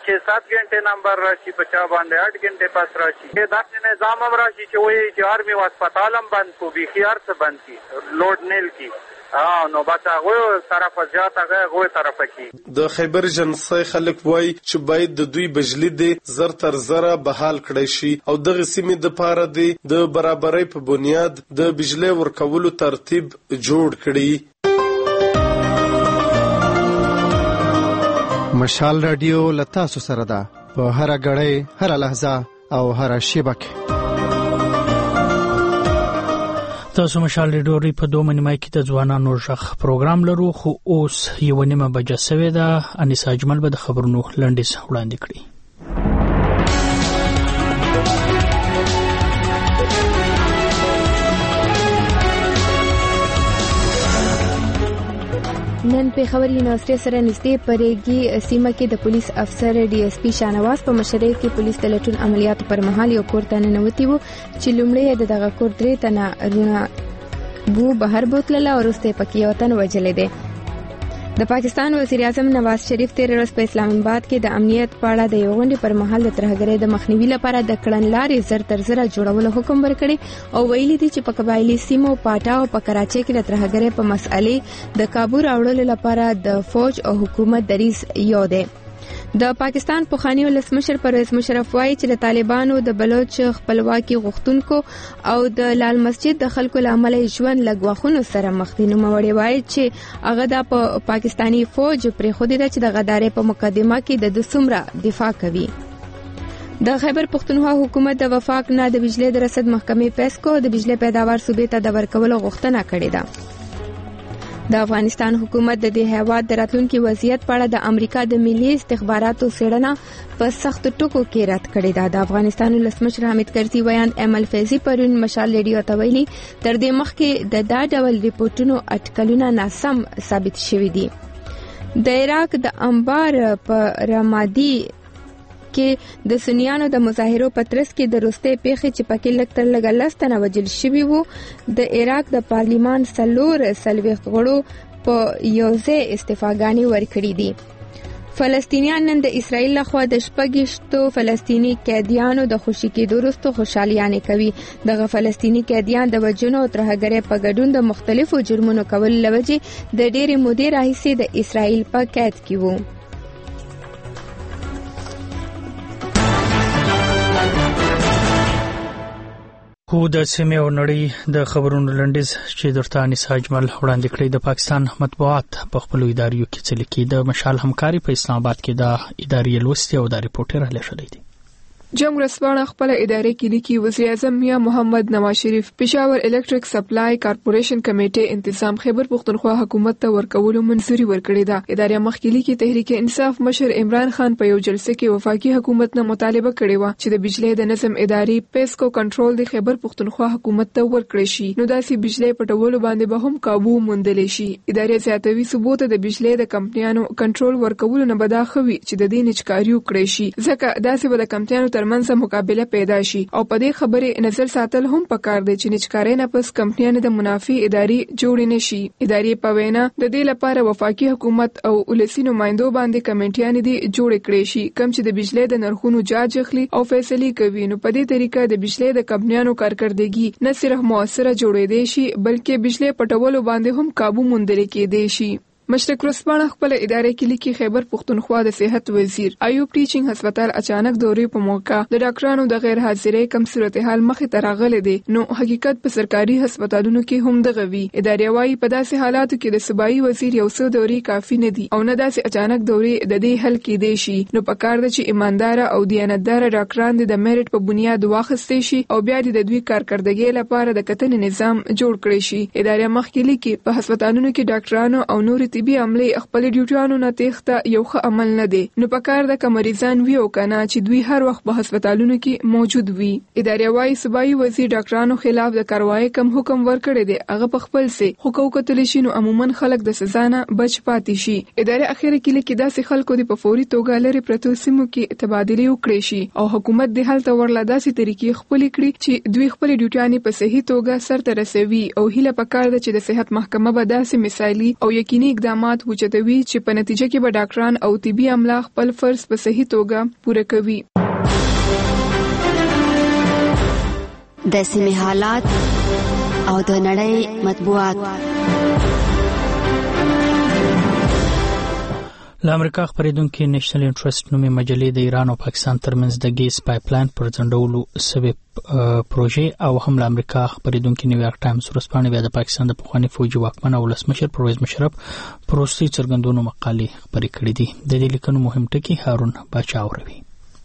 6-7 घंटे नंबर راشي په چا باندې 8 घंटे پس راشي دا نظام هم راشي چې وایي چې آرمي هسپتال هم بند کو بيخي هر څه بند کی لوډ نیل کی نو بس هغه طرف زیات هغه طرف کی د خیبر جنسي خلک وای چې باید د دوی بجلی د زر تر زره بحال کړي شي او دغه سیمې د پاره د برابرۍ په بنیاد د بجلی ورکولو ترتیب جوړ کړي. مشال رادیو لتا سره ده په هر غړې هر لحظه او هر شیبه کې. تاسو مشال ریډوري په 2 منیمای کې د ځوانانو ژغ پروګرام لرو خو اوس یو نیمه بجه سوي ده. انیس اجمل به د خبرونو لنډیز وړاندې کړي. نن پېښور یونیورسيټي سره نږدې پرېږي سیمه کې د پولیس افسر ډي اس پی شانواز په مشرۍ کې پولیس د لټون عملیاتو پر مهال یو کور ته ننوتي وو چې لومړی دغه کور 3 تنه رونه بو بهر بوتله او وروسته پکې یو تن وجلې ده. د پاکستان وزیر اعظم نواز شریف تیر ورځ په اسلام آباد کې د امنیت په اړه د یو غونډې پر مهال د ترهګرۍ د مخنیوي لپاره د کړنلارې زر تر زره جوړولو حکم ورکړي او ویلي دي چې په قبایلی سیمو پاټا او په کراچۍ کې د ترهګرۍ په مسئلې د کابو راوړلو لپاره د فوج او حکومت دریځ یو دی. د پاکستان پخوانی ولسمشر پرویز مشرف وایي چې د طالبانو د بلوچ خپلواکي غوښتونکو او د لال مسجد د خلکو لامل ژوند لګواخونو سره مخ دي. نو موري وایي چې هغه د پاکستانی فوج پرې خو دې چې د غدارې په مقدمه کې د څومره دفاع کوي. د خیبر پختونخوا حکومت د وفاق نه د بجلی د رصد محکمې پیسکو د بجلی پیداوار صوبې ته د ورکولو غوښتنه کړې ده. د افغانستان حکومت د دې هیواد د راتلونکي وضعیت په اړه د امریکا د ملي استخباراتو څېړنه په سخت ټکو کې رد کړې ده. د افغانستان ولسمشر حامد کرزي ویان امل فیضي پرون مشال ریډیو ته ویلي تر دې مخکې د دا ډول ریپورتونو اټکلونه ناسم ثابت شوي دي. د عراق د انبار په رمادي کې د سنیانو د مظاهرو په ترڅ کې د روسته پیښې چې پکې لکتر لګلستنه وجل شوی وو د عراق د پارلیمان سلور سلويخت غړو په یوځه استعفاګانی ورکړې دي. فلسطینیان نن د اسرائیل لخوا د شپږشتو فلسطینی قیدیانو د خوشي کېدو وروسته خوشالیانه کوي. دغه فلسطینی قیدیان د وجونو او ترهګرۍ په ګډون د مختلفو جرمونو کولو لوجې د ډېرې مودې راهیسې د اسرائیل په قید کې وو. خو د سیمې او نړۍ د خبرونو لنډیز چې درته انیس اجمل وړاندې کړی. د پاکستان مطبوعات په خپل اداریو کې څه لیکي. د مشال همکاري په اسلام آباد کې د ادارې لوستي او د ریپورټر لښلې دي. جنگ رسوانه خپل ادارې کې لیکي وزیر اعظم میاں محمد نواز شریف پېښور الکتریک سپلای کارپوریشن کمیټې انتظام خیبر پختونخوا حکومت ته ورکولو منځوري ورکړې ده. ادارې مخکې لیکي تحریک انصاف مشر عمران خان په یو جلسه کې وفاقي حکومت نه مطالبه کړې و چې د بجلی د نظم ادارې پیسکو کنټرول د خیبر پختونخوا حکومت ته ورکړې شي نو داسې بجلی پټولو باندې به هم काबू موندل شي. ادارې زیاتوي ثبوت د بجلی د کمپنیانو کنټرول ورکولو نه بدا خوي چې د دې نچکاریو کړې شي ځکه داسې به د کمپنیانو ترمنځ مقابله پیدا شي او په دې خبره نظر ساتل هم پکار دی چې نچکارۍ نه پس کمپنیانو د منافع ادارې جوړ نه شي. ادارې په وینا د دې لپاره وفاقي حکومت او ولسی نمائندو باندې کمیټیانې دي جوړ کړي شي کوم چې د بجلی د نرخونو جاج اخلي او فیصله کوي. نو په دې طریقه د بجلی د کمپنیانو کارکردګي نه صرف موثره جوړېدي شي بلکې بجلی پټولو باندې هم काबू موندل کېدي شي. مشرق ورځپاڼه خپل ادارې کې لیکي خیبر پختونخوا د صحت وزیر ایوب ټیچینګ هسپتال اچانک دورې په موقع د ډاکټرانو د غیر حاضرۍ کم صورتحال مخې ته راغلي دي نو حقیقت په سرکاري هسپتالونو کې هم دغه وی. ادارې وايي په داسې حالاتو کې د صوبایي وزیر یو څو دورې کافي نه دي او نه داسې اچانک دورې د دې حل کېدي شي. نو پکار ده چې ایماندار او دیانتدار ډاکټران د میرټ په بنیاد واخستې شي او بیا د دوی کارکردګۍ لپاره د کتنې نظام جوړ کړي شي. ادارې مخکې لیکي په هسپتالونو کې ډاکټرانو او نور طبي عملي خپل ډیوټیانو نه تېښته یو ښه عمل نه دی نو پکار د کمریزان ویو کنه چې دوی هر وخت په هسپتالونو کې موجود وي. ادارې وايي صوبایي وزیر ډاکټرانو خلاف د کاروایی کم حکم ورکړی دی هغه په خپل سه حقوق کتل شي نو عموما خلک د سزا نه بچ پاتې شي. ادارې اخیره کې لیکي داسې خلکو د په فوري توګه لري پرتو سیمو کې تبادله وکړي شي او حکومت د حل ته ورلا داسې طریقې خپل کړي چې دوی خپل ډیوټیانې په صحیح توګه سرته رسوي او هله پکار ده چې د صحت محکمه به داسې مثالي او یقیني اقدامات وجدوي چې په نتیجه کې به ډاکټران او طبي عمله خپل فرض په صحیح توګه پوره کوي. د سیمې حالات او د نړۍ مطبوعات. له امریکا خبرېدونکې نېشنل انټرست نومي مجلې د ایران او پاکستان ترمنځ د ګیس پایپلاین پر ځنډولو سوي پروژې او هم له امریکا خبرېدونکې نیویارک ټایمز ورځپاڼې بیا د پاکستان د پخواني فوجي واکمن او ولسمشر پرویز مشرف پروستي څرګندونو مقالې خبرې کړې دي. د دې لیکنو مهم ټکي هارون باچا اوروي.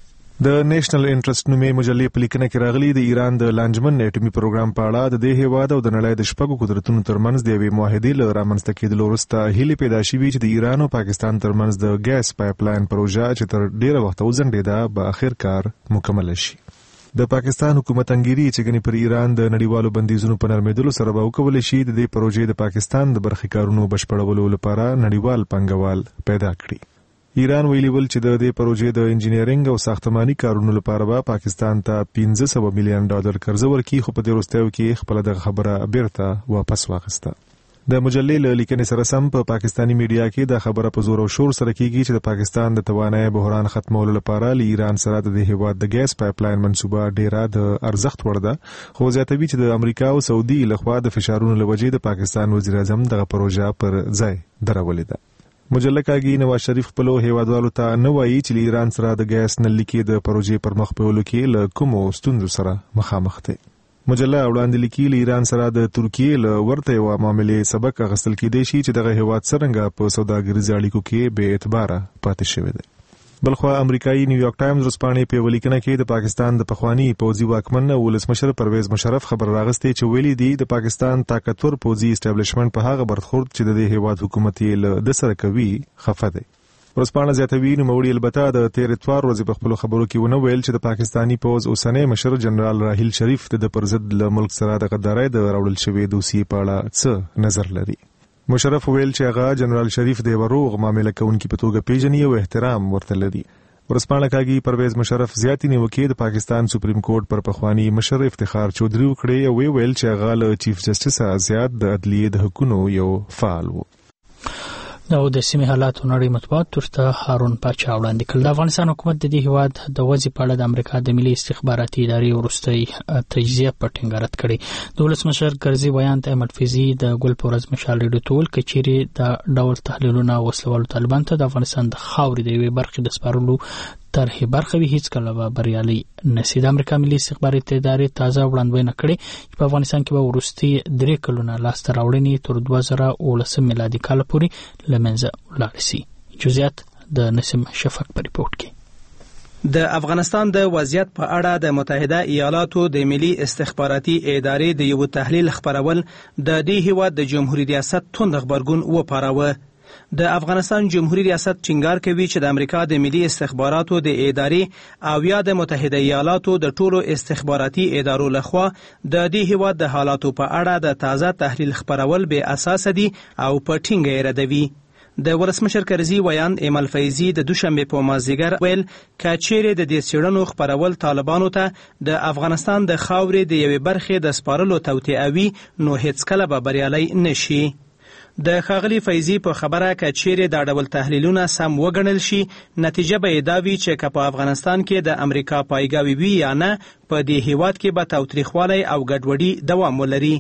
د نېشنل انټرست نومي مجلې په لیکنه کې راغلي د ایران د لانجمن اټومي پروګرام په اړه د دې هیواد او د نړۍ د شپږو قدرتونو ترمنځ د یوې معاهدې له رامنځته کېدلو وروسته هیلې پیدا شوې چې د ایران او پاکستان ترمنځ د ګیس پایپلاین پروژه چې تر ډیره وخته وځنډېده به اخر کار مکمل شي. د پاکستان حکومت انګیري چې ګنې پر ایران د نړیوالو بندیزونو په نرمېدلو سره به وکولای شي د دې پروژې د پاکستان د برخې کارونو بشپړولو لپاره نړیوال پانګوال پیدا کړي. ایران ویلي ول چې د دې پروژې د انجینیرینګ او ساختماني کارونو لپاره به پاکستان ته $1500 ملیون قرضه ورکړي، خو په دې وروستیو کې خپل د خبره بیرته واپس واخیسته. د مجلې له لیکنې سره سم په پاکستانی میډیا کې د خبره په زور او شور سره کیږي چې د پاکستان د توانایي بحران ختمولو لپاره له ایران سره د هیواد د ګیس پایپلاین منصوبه ډیره د ارزښت وړ ده، خو زیاتوي چې د امریکا او سعودي لخوا د فشارونو له وجې د پاکستان وزیر اعظم دغه پروژه پر ځای درولې ده. مجله کاږي نواز شریف خپل هیوادوالو ته نه وایي چې له ایران سره د ګیس نل لیکي د پروژې پر مخ بیولو کې له کومو ستونزو سره مخامخ دي. مجله وړاندې لیکي له ایران سره د ترکیې له ورته یو معاملې سبق اخیستل کېدای شي چې دغه هیواد څرنګه په سوداګریزو اړیکو کې بې اعتباره پاتې شوی دی. بلخوا امریکایي نیویارک ټایمز ورځپاڼې په ولیکنه کې د پاکستان د پخوانی پوځي واکمن او ولسمشر پرویز مشرف خبر راغستې چې ویلي دي د پاکستان طاقتور پوځي اسټابلیشمنت په هغه برخورد چې د هیواد حکومت یې له د سره کوي خفه دی. ورځپاڼه زیاتوي نوموړي البته د تیر اتوار ورځې په خپل خبرو کې ونه ویل چې د پاکستانی پوځ اوسنی مشر جنرال راحیل شریف د پر ضد له ملک سره د غدارۍ د راوړل شوی دوسیې په اړه څه نظر لري. مشرف ویل چې هغه جنرال شریف د وروغ معاملې کوونکی په توګه پیژني او احترام ورته لري. ورځپاڼه کاږي پرویز مشرف زیاتې نیوکې د پاکستان سپریم کورټ پر پخوانی مشر افتخار چودھری وکړي او ویل چې هغه له چیف جسټس زیات د عدلیې د حقوقو یو فعال و. نو د سیمې حالات او نړۍ مطبوعات ترته هارون پاچا وړاندې کړل. د افغانستان حکومت د دې هیواد د وضعیت په اړه د امریکا د ملي استخباراتي ادارې وروستۍ تجزیه په ټینګارت کړې. د ولسمشر کرزي بیان ته احمد فیضي د ګل په ورځ مشال ریډیو تول کچيري د ډول تحلیلونه وسلوالو طالبان ته د افغانستان د خاورې د یوې برخې د سپارلو طرحې برخه وي هیڅ کله به بریالي نشي. د امریکا ملي استخباراتي ادارې تازه وړاندوینه کړې چې په افغانستان کې به وروستي 3 کلونه لاسته راوړنې تر 2019 میلادي کال پورې لمنځه ولاړ شي. جزئیات د نسیم شفق په ریپورت کې. د افغانستان د وضعیت په اړه د متحده ایالاتو د ملي استخباراتي ادارې د یو تحلیل خبرول د دې هیواد د جمهوریت ریاست توند خبرګون وپاراوه. د افغانستان جمهوریت ریاست ټینګار کوي چې د امریکا د ملي استخباراتو د ادارې او یا د متحده ایالاتو د ټولو استخباراتي ادارو لخوا د دې هیواد د حالاتو په اړه د تازه تحلیل خبرول به اساس دي او په ټینګه ردوي. د ولسمشر کرزي ویان ایمل فیضي د دوشنبه په مازیګر ویل کچيري د دې سړنو خبرول طالبانو ته د افغانستان د خاورې د یوې برخې د سپارلو توطئوي نو هیڅ کله به بریالي نشي. د ښاغلي فیضي په خبره کچيري د ډول تحلیلونه سم وګڼل شي نتیجه به دا وي چې په افغانستان کې د امریکا پایګاوي وي یا نه په دې هیواد کې به تاوتریخوالی او ګډوډي دوام ولري.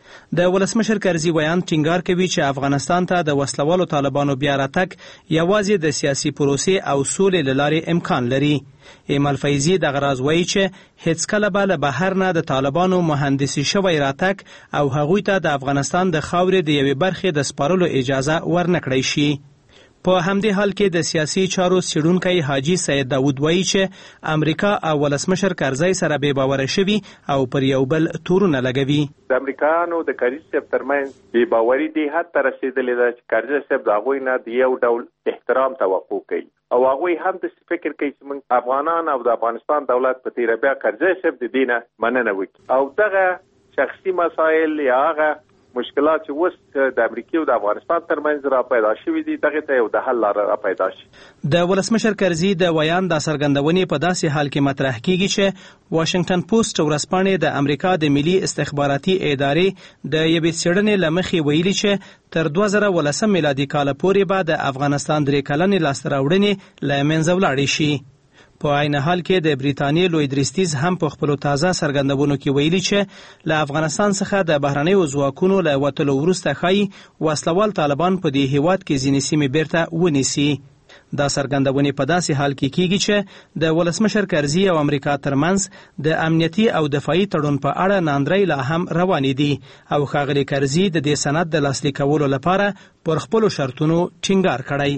د ولسمشر کرزي ویان ټینګار کوي چې افغانستان ته د وسلوالو طالبانو بیا راتګ یوازې د سیاسي پروسې او سولې له لارې امکان لري. ایمل فیضي د غراز وایي چې هیڅ کله به له بهر نه د طالبانو مهندسي شوی راتګ او هغوی ته د افغانستان د خاورې د یوې برخې د سپارلو اجازه ورنکړی شي. په همدې حال کې د سیاسي چارو څېړونکی حاجي سید داود وایي چې امریکا او ولسمشر کرزی سره بې باوره شوي او پر یو بل تورونه لګوي. د امریکایانو د کرزي صاحب ترمنځ بې باوري دې حد ته رسېدلې ده چې کرزي صاحب د هغوی نه د یو ډول احترام توقع کوي او هغوی هم د فکر کوي چې موږ افغانان او د افغانستان دولت په تیره بیا کرزي صاحب د دې نه مننه وکړي او دغه شخصي مسایل یا هغه مشکلات چې اوس د امریکا او د افغانستان ترمنځ را پیدا شوي دي دغه ته یو د حل لاره را پیدا شي. د ولسمشر کرزي د ویان د څرګندونې په داسې حال کې مطرح کیږي چې واشنگټن پوسټ ورځپاڼې د امریکا د ملي استخباراتي ادارې د یوې څېړنې له مخې ویلي چې تر 2018 میلادي کال پورې به د افغانستان 3 کلنې لاسته راوړنې له منځه ولاړې شي. په عین حال کې د بریتانیې لوی درستیز هم په خپلو تازه څرګندونو کې ویلي چې له افغانستان څخه د بهرنیو ځواکونو له وتلو وروسته ښایي وسلوال طالبان په دې هیواد کې ځینې سیمې بیرته ونیسي. دا څرګندونې په داسې حال کې کیږي چې د ولسمشر کرزي او امریکا ترمنځ د امنیتي او دفاعي تړون په اړه ناندرۍ لا هم روانې دي او ښاغلي کرزي د دې سند د لاسلیک کولو لپاره پر خپلو شرطونو ټینګار کړی.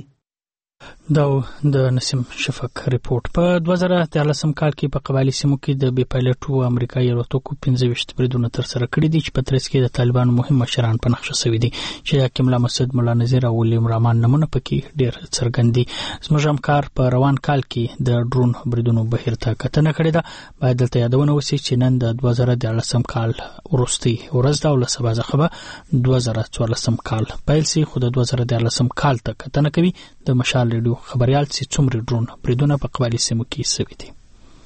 دا د نسیم شفق ریپورت. په 2013 کال کې په قبایلي سیمو کې د بې پایلټو امریکایي الوتکو 25 بریدونه ترسره کړي دي چې په ترڅ کې د طالبانو مهم مشران په نقشه شوي دي چې حکیم الله مسعود، مولا نذیر او ولیم رحمان نمونه پکې ډېر څرګند دي. زموږ همکار په روان کال کې د ډرون بریدونو بهیر ته کتنه کړې ده. باید دلته یادونه وشي چې نن د 2013 کال وروستۍ ورځ ده او له سبا څخه به 2014 کال پیل شي، خو د 2013 کال ته کتنه کوي د مشال ریډیو خبريال چې څومره ډرون بریدونه په قبایلي سیمو کې شوي دي.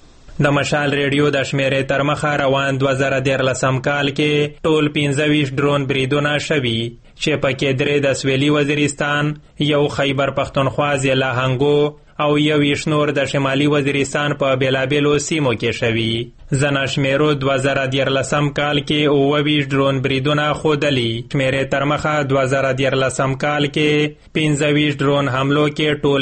د مشال ریډیو د شمیرې تر مخه روان 2013 کال کې ټول 25 ډرون بریدونه شوي چې پکې 3 د سویلي وزیرستان، یو خیبر پختونخوا ضلع هنګو او یو شنور د شمالي وزیرستان په بیلابیلو سیمو کې شوي. زنا شمیرو 2013 کال کې 29 ډرون بریدونه خودلی. شمیرې تر مخه 2013 کال کې 25 ډرون حملو کې ټول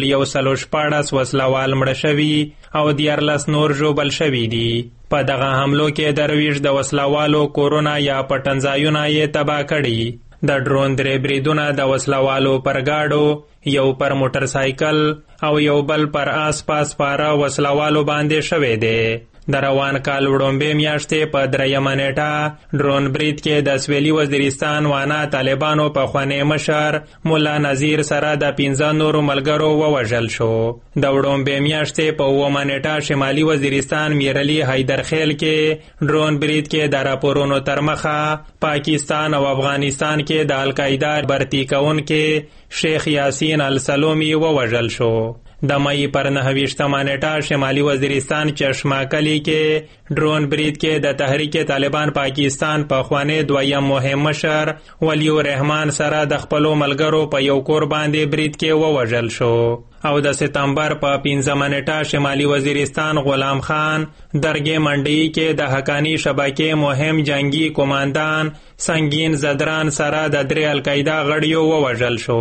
114 وسلوال مړه شوي او 14 نور ژوبل شوي دي. په دغه حملو کې درویش د وسلوالو کورونه یا پټنځایونه یې تباه کړي. د ډرون 3 بریدونه د وسلوالو پر گاډو، یو پر موټر سایکل او یو بل پر آس پاس پاره وسلوالو باندې شوي دي. د روان کال وړومبې میاشتې په 3 نیټه ډرون برید کې د سویلي وزیرستان وانا طالبانو په خوانی مشر مولا نذیر سره د 15 نورو ملګرو ووژل شو. د وړومبې میاشتې په 9 نیټه شمالي وزیرستان میرعلی حیدرخیل کې ډرون برید کې د راپورونو تر مخه پاکستان او افغانستان کې د القاعده برتی کونکي شیخ یاسین السلومی ووژل شو. د مئی پر 29 نیټه شمالي وزیرستان چشماکلی کې ډرون برید کې د تحریک طالبان پاکستان په خوانی دویم مهم مشر ولی الرحمن سره د خپلو ملګرو په یو کور باندې برید کې ووژل شو. او د سپتمبر په 15 نیټه شمالي وزیرستان غلام خان درګې منډي کې د حقانی شبکې مهم جنگي کمانډان سنگین زدران سره د 3 القاعده غړیو ووژل شو.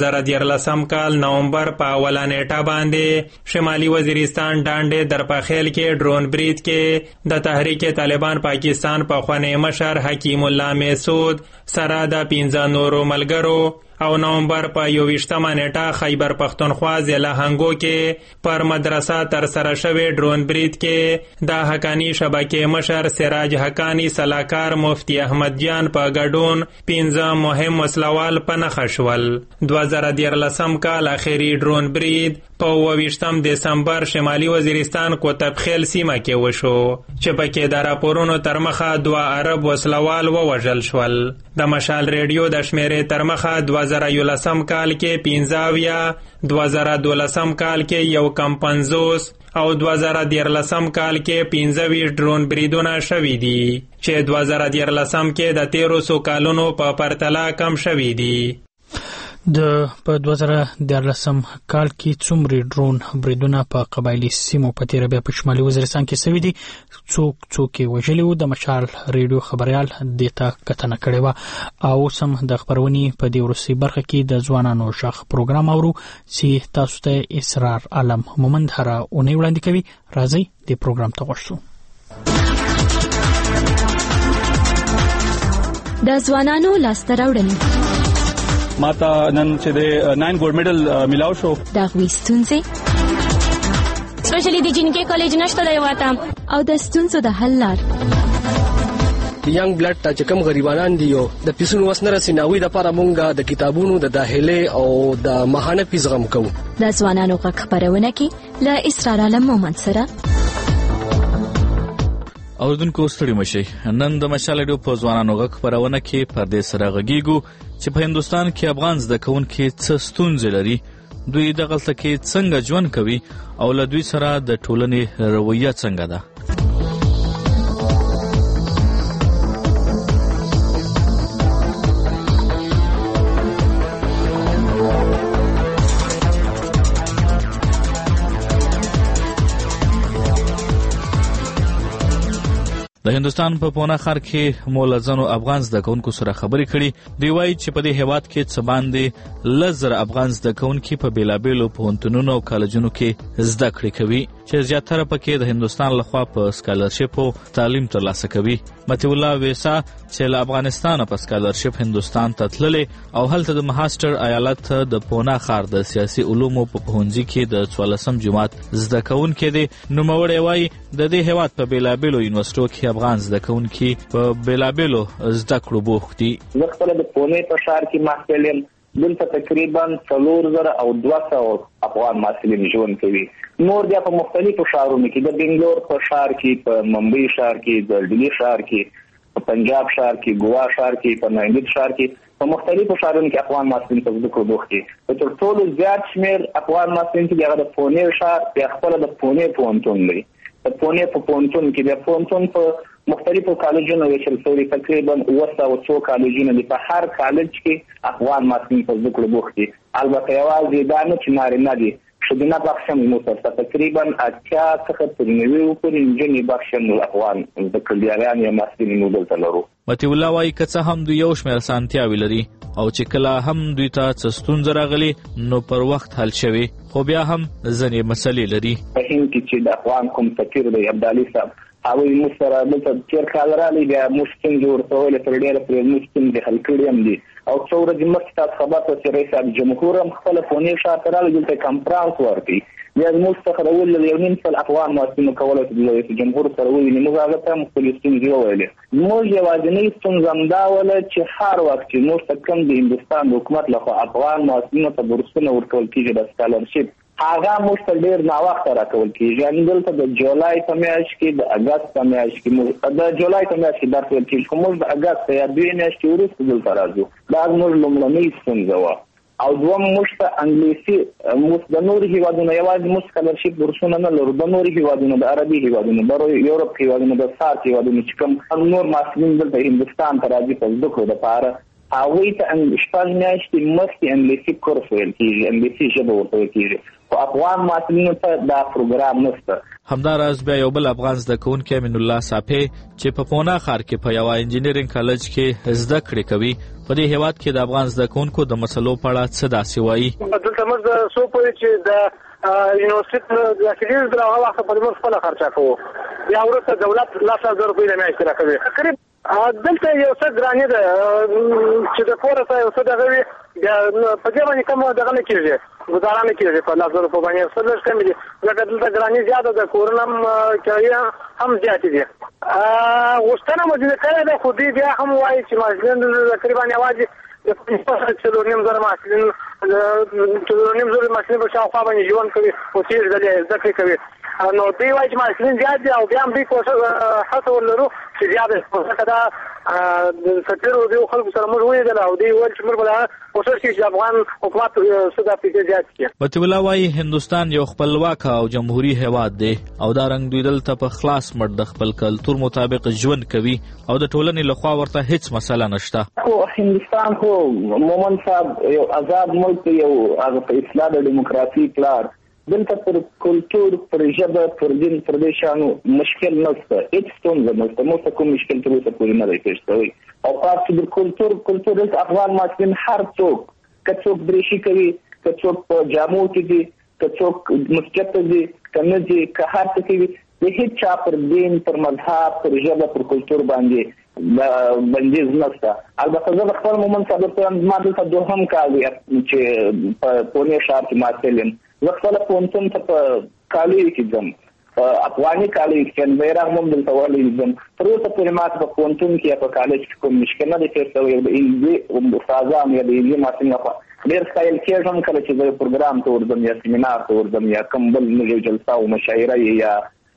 2013 کال نومبر په اوله نیټه باندې شمالي وزیرستان ډانډې درپخیل کې ډرون برید کې د تحریک طالبان پاکستان په خوانی مشر حکیم الله مسعود سره د 15 نورو ملګرو او نومبر په 21 نیټه خیبر پختونخوا ضلع هنګو کې پر مدرسه تر سره شوی ډرون برید کې د حقانی شبکې مشر سراج حقانی سلاکار مفتی احمد جان په ګډون 15 مهم وسلوال په نښه شول. 2013 کال اخیری ډرون برید په 28 دسمبر شمالي وزیرستان کوتب خیل سیمه کې وشو چې پکې د راپورونو تر مخه 2 عرب وسلوال ووژل شول. د مشال ریډیو د شمیرې تر مخه 2011 کال کې 15، 2012 کال کې یو کم 50 او 2013 کال کې 15 ډرون بریدونه شوي دي چې 2013 کې د 1300 کالونو په پرتله کم شوي دي. په 2013 کال کې څومره ډرون بریدونه په قبایلي سیمو په تیر بیا په شمالي وزیرستان کې شوي دي، څوک وژلي وو. د مشال ریډیو خبريال دته کتنه کړې وه او سم د خبرونې په دې وروستۍ برخه کې د ځوانانو شخ پروګرام اورو چې تاسو ته اسرار عالم مومند هره اونۍ وړاندې کوي. راځي د پروګرام ته ورشو. د ځوانانو لاسته راوړنې ماته نن چې د 9 ګولډ میډل ملاو شو. دا غوښتونځي سپیشلی د جنکي کالج نشته دی واته او د ستونزو د حل لار. ینګ بلډ ته چې کوم غریبانان دي او د پیسونو وسنه رسیناوي د لپاره مونږه د کتابونو د داخله او د ماهانه فیس غم کوو. د ځوانانو غږ خبرونه کې له اسرار عالم مومند سره اوردونکو ستړي مشي. نن د مشال ریډیو په ځوانانو غږ خپرونه کې پر دې سره غږیږو چې په هندستان کې افغان زده کوونکي څه ستونزې لري، دوی دغلته کې څنګه ژوند کوي او له دوی سره د ټولنې رویه څنګه ده. د هندستان په پونه ښار کې مولزنو افغان زده کوونکو سره خبرې کړي. دوی وایي چې په دې هیواد کې څه باندې 10,000 افغان زده کوونکي په بیلابیلو پوهنتونونو او کالجونو کې زده کړې کوي چې زیاتره پکې د هندستان لخوا په سکالرشپ تعلیم ترلاسه کوي. متي الله ویسا چې له افغانستان په سکالرشپ هندستان ته تللې او هلته د مهاستر ایالت د پونه ښار د سیاسي علومو په پوهنځي کې د 14 جماعت زده کوونکي دي. نوموړی وایي د دې هیواد په بیلابیلو یونیورسيټو کې افغان زده کوونکي په بیلابیلو زده کړو بوخت دي. زه خپل د پونه په ښار کې محصل یم. دلته تقریبا 4,200 افغان محصلین ژوند کوي. نور بیا په مختلفو ښارونو کې د بنګلور په ښار کې، په ممبئی ښار کې، د ډیلی ښار کې، په پنجاب ښار کې، ګوا ښار کې، په نایندید ښار کې، په مختلفو ښارونو کې افغان محصلین په زده کړو بوخت دي. تر ټولو زیات شمیر افغان محصلین چې هغه د پونه ښار بیا خپل د پونه پوهنتون دی. د پونه په پوهنتون کې د پوهنتون په مختلفو کالجونو ویشل شوي تقریبا 200 کالجونه دي. په هر کالج کې افغان محصلین په زده کړو بوخت دي. البته یوازې دا نه چې نارینه دي، ښځینه بخش هم موږ تقریبا 80 څخه تر 90 پورې نجونې بخش هم افغان زده کړیالان یا محصلین موږ دلته لرو. متي الله وایي که څه هم دوی یو شمېر اسانتیاوې لري او چې کله هم دوی ته څه ستونزه راغلي نو پر وخت حل شوي، خو بیا هم ځینې مسلې لري. په هند کې چې د افغان کوم سفیر دی عبدالي صاحب، هغوی موږ سره دلته تېر کال راغلی، بیا موږ ستونزې ورته وویلې، تر ډېره پرې موږ ستونزې حل کړي هم دي. او څو ورځې مخکې تاسو خبر ته چې رئیس جمهور هم خپله پونې ښار ته راغلی، دلته کنفرانس ورکړي. بیا زموږ څخه د 1.5 افغان محصلینو کولی چې د رئیس جمهور سره وویني. موږ هغه ته هم خپلې ستونزې وویلې. زموږ یوازینۍ ستونزه همدا وله چې هر وخت چې موږ ته کوم د هندوستان د حکومت لخوا افغان محصلینو ته بورسونه ورکول کېږي د سکالرشپ، هغه موږ ته ډېر ناوخته راکول کېږي. یعنې دلته د جولای په میاشت کې، د اګست په میاشت کې، د جولای په میاشت کې درس ویل کېږي، خو موږ د اګست یا 2 میاشتې وروسته دلته راځو. دا زموږ لومړنۍ ستونزه وه. او دوم موږ ته انګلیسي، موږ د نورو هیوادونو یوازې موږ سکالرشپ بورسونه نه لرو، د نورو هیوادونو، د عربي هیوادونو، د یورپ هیوادونو، د سارک هیوادونو چې کوم نور محصلین دلته هندوستان ته راځي په زده کړو دپاره، هغوی ته 6 میاشتې مخکې انګلیسي کورس ویل کېږي، انګلیسي ژبه ورته ویل کېږي. خو افغان محصلینو ته دا پروګرام نشته. همداراز بیا یو بل افغان زده کوونکی امین الله صافی چې په پونه ښار کې په یوه انجینرینګ کالج کې زده کړې کوي، په دې هیواد کې د افغان زده کوونکو د مسلو په اړه څه داسې وایي. دلته موږ څو پوهې چې د یونیورسيټي داخلي د هغه وخت په موږ خپله خرچه کوو، بیا وروسته دولت 10,000 روپۍ د میاشتې راکوي. تقریبا دلته یو څه ګرانې ده چې د کور ته یو څه دغه وي، بیا په دې باندې کوم دغه نه کېږي، ګزاره نه کېږي په 10,000 روپۍ باندې. څه لږ کمې دي ځکه دلته ګرانې زیاته ده، کورونه هم زیاتې دي. غوښتنه مو ځینې کړې ده، خو دوی بیا هم وایي چې محصلین تقریبا یوازې 4,500 محصلین په شاوخوا باندې ژوند کوي، خو تېر ځلې زده کړې کوي. نو دوی وایي چې محصلین زیات دي او بیا هم دوی هڅه ولرو چې زیات دی. ځکه دا د سفیرو دې خلکو سره موږ ولیدل او دوی ویل چې موږ به دا کوشش کوي چې افغان حکومت څه د پیسې زیات کړي. متي الله وایي هندوستان یو خپلواک او جمهوري هیواد دی او دا رنګ دوی دلته په خلاص مټ د خپل کلتور مطابق ژوند کوي او د ټولنې لخوا ورته هیڅ مسله نشته. خو هندوستان خو مومن صاحب یو آزاد ملک، یو هغه په اصلاح د دیموکراسي پلار، دلته پر کلتور، پر ژبه، پر دین، پر دې شانو مشکل نشته، هیڅ ستونزه نشته. موږ ته کوم مشکل تر اوسه پورې نه دی پېښ شوی. او خاص د کلتور دلته افغان محصلین هر څوک، که څوک دریشي کوي، که څوک په جامو کې دي، که څوک مسجد ته ځي، که نه ځي، که هر څه کوي، د هیڅ چا پر دین، پر مذهب، پر ژبه، پر کلتور باندې بندیز نشته. البته زه د خپل مومن صاحب ته ما دلته 2 کال دی چې په پونه ښار کې محصل یم. زه خپله پوهنتون ته په کالیو کې ځم، په افغاني کالیو کې بیرغ هم دلته وهلی ځم. تر اوسه پورې ما ته په پوهنتون کې یا په کالج کې کوم مشکل نه دی پېښ شوی. د انګلیسي استادانو یا د انګلیسي محصلینو لخوا ډېر ستایل کېږم کله چې زه پروګرام ته ورځم یا سیمینار ته ورځم یا کوم بل یو جلسه او مشاعره یا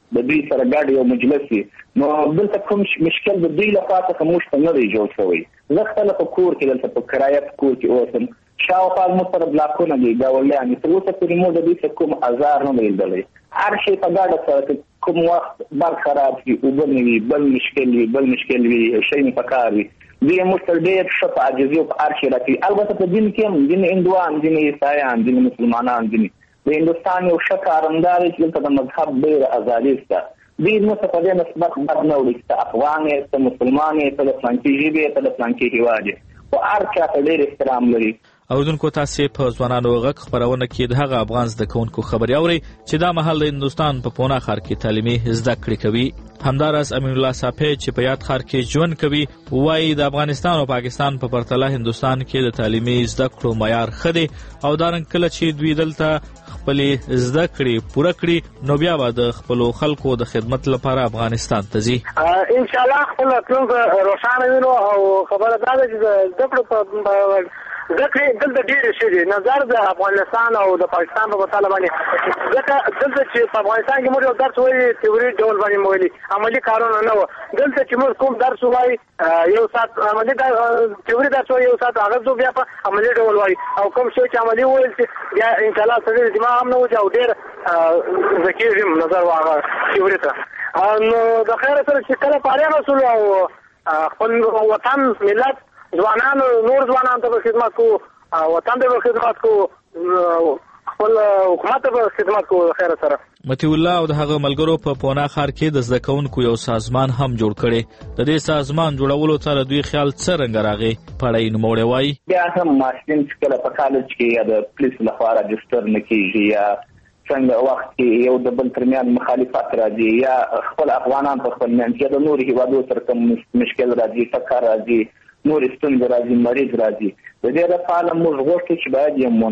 د دوی سره ګډ یو مجلس وي نو دلته کوم مشکل د دوی لپاره څه موږ نه دی جوړ شوی. زه خپل په کور کې دلته په کرایه په کور کې اوسم، شاوخوا موږ سره بلاکونه دي ګاونډیان دي، تر اوسه پورې موږ د دوی څخه کوم ازار نه دی لیدلی. هر شی په ګډه سره کوم وخت برق خراب وي، اوبه نه وي، بل مشکل وي، شی نه پکار وي، دوی موږ ته ډېر ښه په عاجزي او په هر شي راکوي. البته په دین کې هم ځینې هندوان، ځینې عیسایان، ځینې مسلمانان، ځینې د هندوستان یو ښه کارندار چې دلته د مذهب ډېره ازادي شته. دوی موږ ته په دې نسبت بد نه وړي چې ته افغان یې، ته مسلمان یې، ته د فلانکي ژبې یې، ته د فلانکي هېواد یې، خو هر چا ته ډېر احترام لري. اوریدونکو تاسو په ځوانانو غږ خبرونه کې د هغه افغان زده کوونکو خبري اوري چې دا مهال د هندوستان په پونه ښار کې تعلیمي زده کړې کوي. همداراز امین الله صافی چې په یاد ښار کې ژوند کوي وایي د افغانستان او پاکستان په پرتله هندوستان کې د تعلیمي زده کړو معیار ښه دی او دا رنګ کله چې دوی دلته خپلې زده کړې پوره کړي نو بیا به د خپلو خلکو د خدمت لپاره افغانستان ته ځي. ان شاء الله خپل راتلونکی روښانه وینو او خبره دا ده چې زده کړو په ځکه دلته ډېر شي دي نظر د افغانستان او د پاکستان په مطالبه باندې ځکه دلته چې په افغانستان کې موږ یو درس وایي تیوري ډول باندې وایي عملی کارونه نه و. دلته چې موږ کوم درس وایي یو ساعت عملی تیوري درس وایي یو ساعت هغه زو بیا په عملی ډول وایي او کوم شی چې عملی وایي چې بیا ان شاء الله سړي دماغ هم نه وځي او ډېر ذکي هم نظر واغه تیوري ته نو د خیر سره چې کله پاره رسول او خپل وطن ملت ځوانانو نور ځوانانو ته خدمت کو، وطن ته خدمت کو، خپل حکومت ته خدمت کو خیر سره. متي الله او د هغه ملګرو په پونه ښار کې د زده کوونکو یو سازمان هم جوړ کړي. د دې سازمان جوړولو سره دوی خیال څرنګه راغی پړای نوموړی وایي بیا هم ماشین چې کله په کالج کې یا د پولیس لخوا راجستر نه کیږي یا څنګه وخت کې یو د بل ترمیان مخالفت راځي یا خپل افغانان په خپل منځ کې د نور هیوادو سره کوم مشکل راځي، ټکر راځي، نور ستونزې راځي، مریض راځي. د دې لپاره موږ غوښتو چې باید یو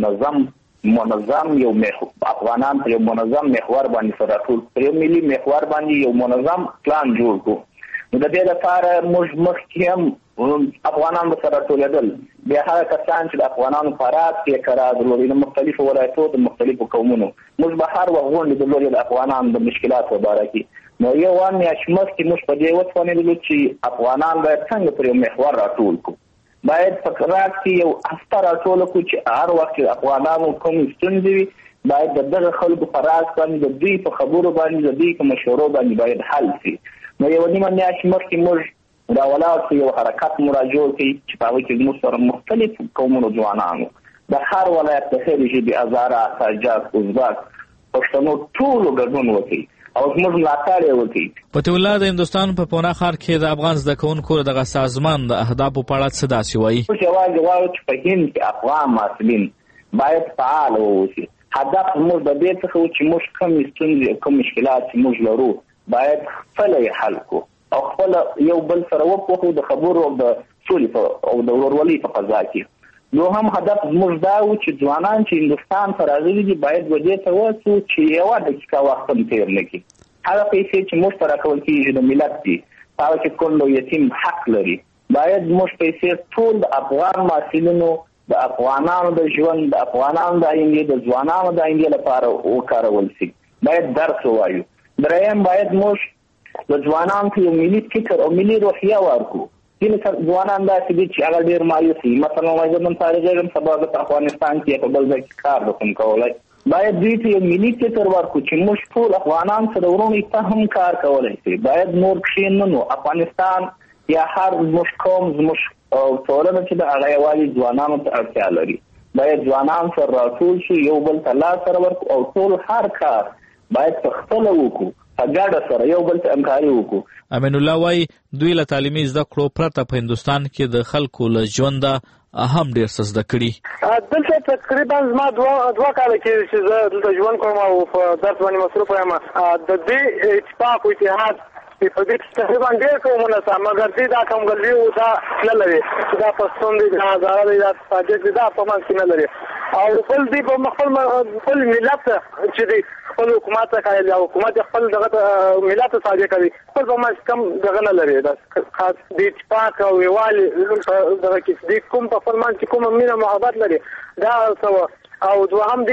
منظم یو افغانان په یو منظم محور باندې سره ټول په یو ملي محور باندې یو منظم پلان جوړ کړو. نو د دې لپاره موږ مخکې هم افغانان سره ټولېدل، بیا هغه کسان چې د افغانانو په راز کې قرار درلودل د مختلفو ولایتونو د مختلفو قومونو موږ به هر وخت غونډې درلودې د افغانانو د مشکلاتو په اړه کې. نو یو میاشت مخکې موږ په دې وتوانېدلو چې افغانان باید څنګه پر یو محور راټول کړو، باید په راز کې یو هفته راټول کړو چې هر وخت چې افغانانو کوم ستونزې وي باید د دغه خلکو په راز باندې د دوی په خبرو باندې د دوی په مشورو باندې باید حل شي. نو یو نیمه میاشت مخکې موږ راولاړ یو حرکت مو را جوړ کړي چې په هغه کې موږ سره مختلف قومونو ځوانانو د هر ولایت د هرې ژبې هزاره، ساجاک، ازبک، پښتنو ټولو ګډون وکړي او زموږ ملاتړ یې وکړي. فتح الله د هندوستان په پونه ښار کې د افغان زده کوونکو دغه سازمان د اهدافو په اړه څه داسې وایي موږ یوازې غواړو چې په هند کې افغان محصلین باید فعال واوسي. هدف موږ د دې څخه و چې موږ کوم ستونزې کوم مشکلات چې موږ لرو باید خپل یې حل کړو او خپل یو بل سره وکړو د خبرو او د سولې او د ورورولۍ په فضا کې. نو هم هدف زموږ دا و چې ځوانان چې هندوستان ته راغلي دي باید ودې ته وڅو چې یوه دقیقه وخت هم تېر نه کړي. هغه پیسې چې موږ ته راکول کېږي د ملت دي، هغه چې کونډ او یتیم حق لري، باید موږ پیسې ټول د افغان محصلینو د افغانانو د ژوند د افغانانو د آینده د ځوانانو د آینده لپاره وکارول شي. باید درس ووایو. دریم باید موږ د ځوانانو ته یو ملي فکر او ملي روحیه ورکړو. ځینې ځوانان داسې دي چې هغه ډېر مایوس وي، مثلا وایي زه نن فارغ یم سبا به په افغانستان کې په بل ځای کې کار نشم کولی. باید دوی ته یو ملي فکر ورکړو چې موږ ټول افغانان سره ورونو ته هم کار کولی شي. باید نور کښېنو افغانستان یا هر زموږ قوم زموږ ټولنه چې د هغه یوازې ځوانانو ته اړتیا لري. باید ځوانان سره راټول شو، یو بل ته لاس سره ورکړو او ټول هر کار باید په خپله وکړو، په ګډه سره یو بل ته همکاري وکړو. امین الله وایي دوی له تعلیمي زده کړو پرته په هندوستان کې د خلکو له ژونده هم ډېر څه زده کړي. دلته تقریبا زما دوه کاله کېږي چې زه دلته ژوند کوم او په درس باندې مصروف یم. د دې اتفاق او اتحاد په دې تقریبا ډېر قومونه سره مګر دې دا کمګلي دا نه لري چې دا پښتون دي، دا هزاره دي، دا ساجد دي، دا په منځ کې نه لري. او بل دې په خپل ملت چې دی خپل حکومت کوي او حکومت خپل دغه ملت ساجد کوي، خپل په منځ کم دغه نه لري. دا خاص دې اتفاق او یووالي دغه کې دې کوم په خپل منځ کې کوم مینه محبت لري دا څه. او دوهم دې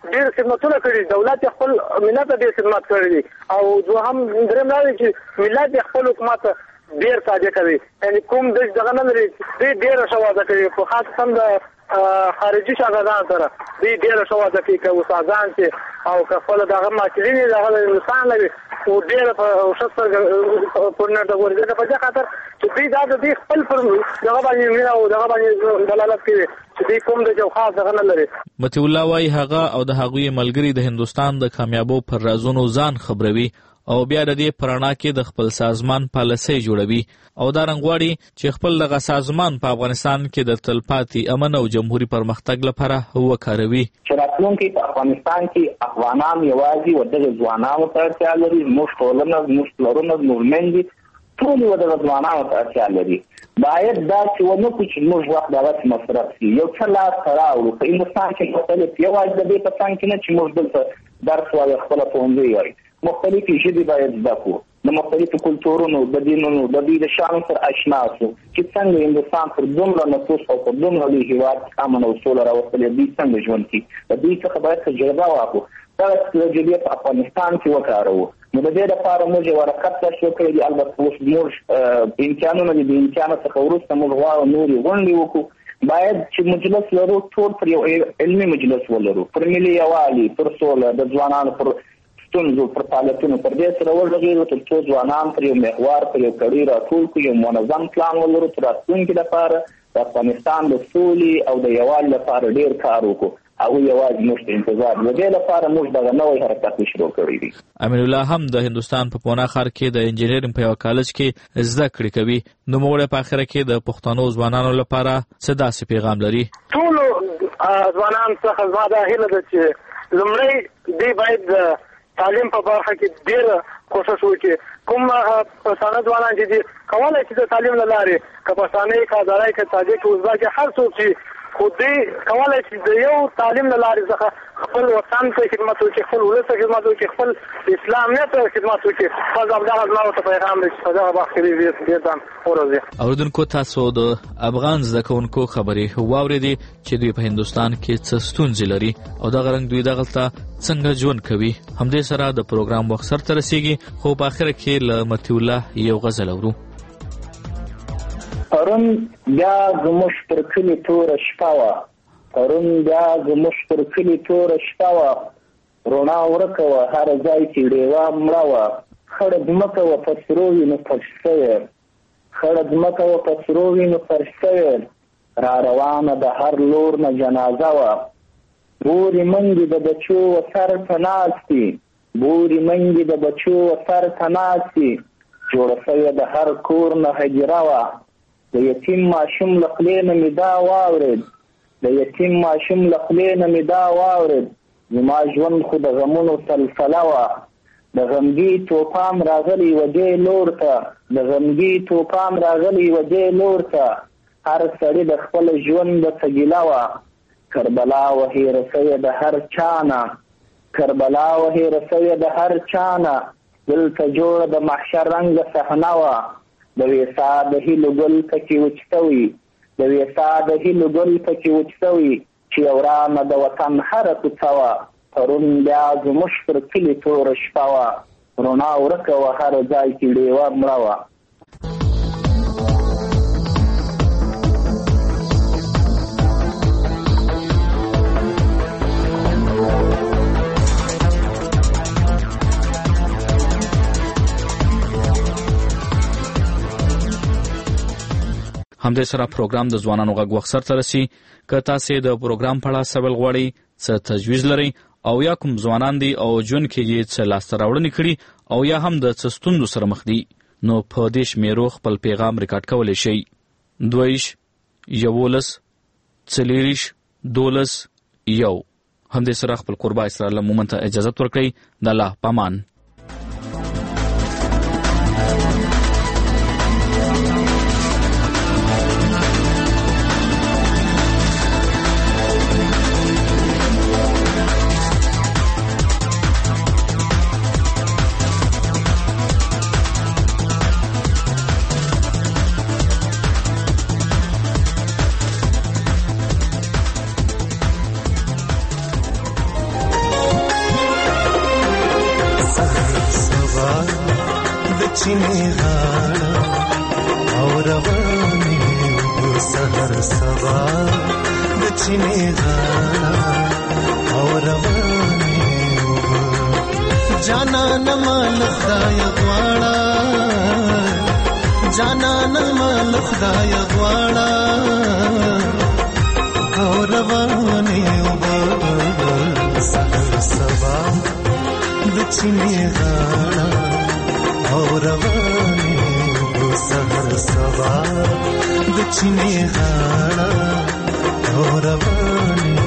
ډېر خدمتونه کړي، دولت خپل ملت ته ډېر خدمت کړي او دوهم درېم دا دی چې ملت خپل حکومت ډېر تابع کوي. یعنی کوم دغه نه لري ډېر شواده کوي، په خاص هم د خارجي شاګردانو سره ډېر شواده کوي که استادان چې او که خپل دغه ماکلین دغه هندوستان لري او ډېر په شستر پورنه د ورځې په ځای خاطر چې دوی دا د خپل پر دغه باندې مینه او دغه باندې دلالت کوي چې دوی کوم د جو خاص دغه نه لري. متي الله وايي هغه او د هغوی ملګري د هندوستان د کامیابو پر رازونو ځان خبروي او بیا د دې پرانا کې د خپل سازمان پالیسي جوړوي او دا رنګواړي چې خپل دغه سازمان په افغانستان کې د تلپاتې امن او جمهوریت پرمختګ لپاره وکاروي. چې راتلونکي په افغانستان کې افغانان یوازې و دغه ځوانانو ته اړتیا لري، موږ ټولنه، موږ پلرونه، موږ میندې ټول و دغه ځوانانو ته اړتیا لري. باید دا چې ونه کړو چې موږ وخت دغه مصرف شي. یو څه لاس راوړو په هندوستان کې مختلف یوازې د دې په څنګ کې نه چې موږ دلته درس وایو، خپله ښوونځی وایو، مختلفې ژبې باید زده کړو، د مختلفو کلتورونو، د دینونو، د دوی د شانو سره اشنا شو چې څنګه هندوستان پر دومره نفوس او پر دومره لوی هېواد امن او سوله راوستلی، دوی څنګه ژوند کوي. د دوی څخه باید تجربه واخلو، دغه تجربې په افغانستان کې وکاروو. نو د دې لپاره موږ یو حرکت تاسو کړی دی. البته اوس موږ امکانونه دي، د امکانه څخه وروسته موږ غواړو نورې غونډې وکړو. باید چې مجلس لرو ټول پر یو علمي مجلس ولرو، پر ملي یووالي، پر سوله، د ځوانانو پر ستونزو، پر فعالیتونو، پر دې سره ولغېږو تر څو ځوانان پر یو محور، پر یو کړۍ راټول کړو، یو منظم پلان ولرو تر راتلونکي لپاره د افغانستان د سولې او د یووالي لپاره ډېر کار وکړو. هغه یوازې موږ ته انتظار د دې لپاره موږ دغه نوی حرکت شروع کړی دی. امین الله هم د هندوستان په پونا ښار کې د انجینرینګ په یو کالج کې زده کړې کوي. نو موږ په اخر کې د پښتنو ځوانانو لپاره څه داسې پیغام لري؟ ټول ځوانان څخه زما دا هیله ده چې لومړی دوی باید تعلیم په برخه کې ډېر کوشش وکړي. کوم پښتانه ځوانان چې دي کولای شي د تعلیم له لارې که پښتانه که هزاره که تاجک ازبک هر څوک چې خو دوی کولای شي د یو تعلیم له لارې څخه خپل وطن ته خدمت وکړي، خپل ولس ته خدمت وکړي، خپل اسلامیت ته خدمت وکړي. خپل همدغه زما ورته پیغام دی چې په دغه وخت کې ډېر ځان وروزي. اورېدونکو تاسو د افغان زده کوونکو خبرې واورېدې چې دوی په هندوستان کې څه ستونزې لري او دغه رنګ دوی دغلته څنګه ژوند کوي. همدې سره د پروګرام وخت سرته رسیږي، خو په اخره کې له متي الله یو غزل اورو. پرون بیا زموږ پر کلي توره شپه وه، پرون بیا زموږ پر کلي توره شپه وه، رڼا ورکه وه هر ځای چې ډېوه مړه وه، خړه ځمکه وه په سرو وینو فرش شوې، خړه ځمکه وه په سرو وینو فرش شوې، را روانه د هر لور نه جنازه وه، بورې منګې د بچو و سر ته ناستې، بورې منګې د بچو و سر ته ناستې، جوړه شوې د هر کور نه هجره وه، د یتیم ماشوم له خولې نه مې دا واورېد، د یتیم ماشوم له خولې نه مې دا واورېد، زما ژوند خو د غمونو سلسله وه، د غمګي توپان راغلی و دې لور ته، د غمګي توپان راغلی و دې لور ته، هر سړي د خپل ژوند د څه ګیله وه، کربلا و هېره شوې د هر چا نه، کربلا و هېره شوې د هر چا نه، دلته جوړه د محشر رنګه صحنه وه، د ویسا د هیلو ګل پکې وچ شوي، د ویسا د هیلو ګل پکې وچ شوي، چې یو رانه د وطن هره کوڅه وه، پرون بیا زموږ پر کلي توره شپه وه، رڼا ورکه وه هر ځای کې ډېوه مړه وه. همدې سره پروګرام د ځوانانو غږ وخت سرته رسي. که تاسې د پروګرام په اړه سوال غواړئ، څه تجویز لرئ او یا کوم ځوانان دي او ژوند کې یې څه لاسته راوړنې کړي او یا هم د څه ستونزو سره مخ دي، نو په دې شمیرو خپل پیغام ریکارډ کولی شئ: 22 11 40 12 1. همدې سره خپل قربا اسرار له مومن ته اجازت ورکړئ. د الله پامان. د چینې غاړه او روانې اوبه سحر سبا د چینې غاړه او روانې اوبه جانان مال خدای غواړه جانان مال خدای غواړه او روانې اوبه سحر سبا د چینې غاړه او روانې اوبه سحر سبا د چینې غاړه او روانې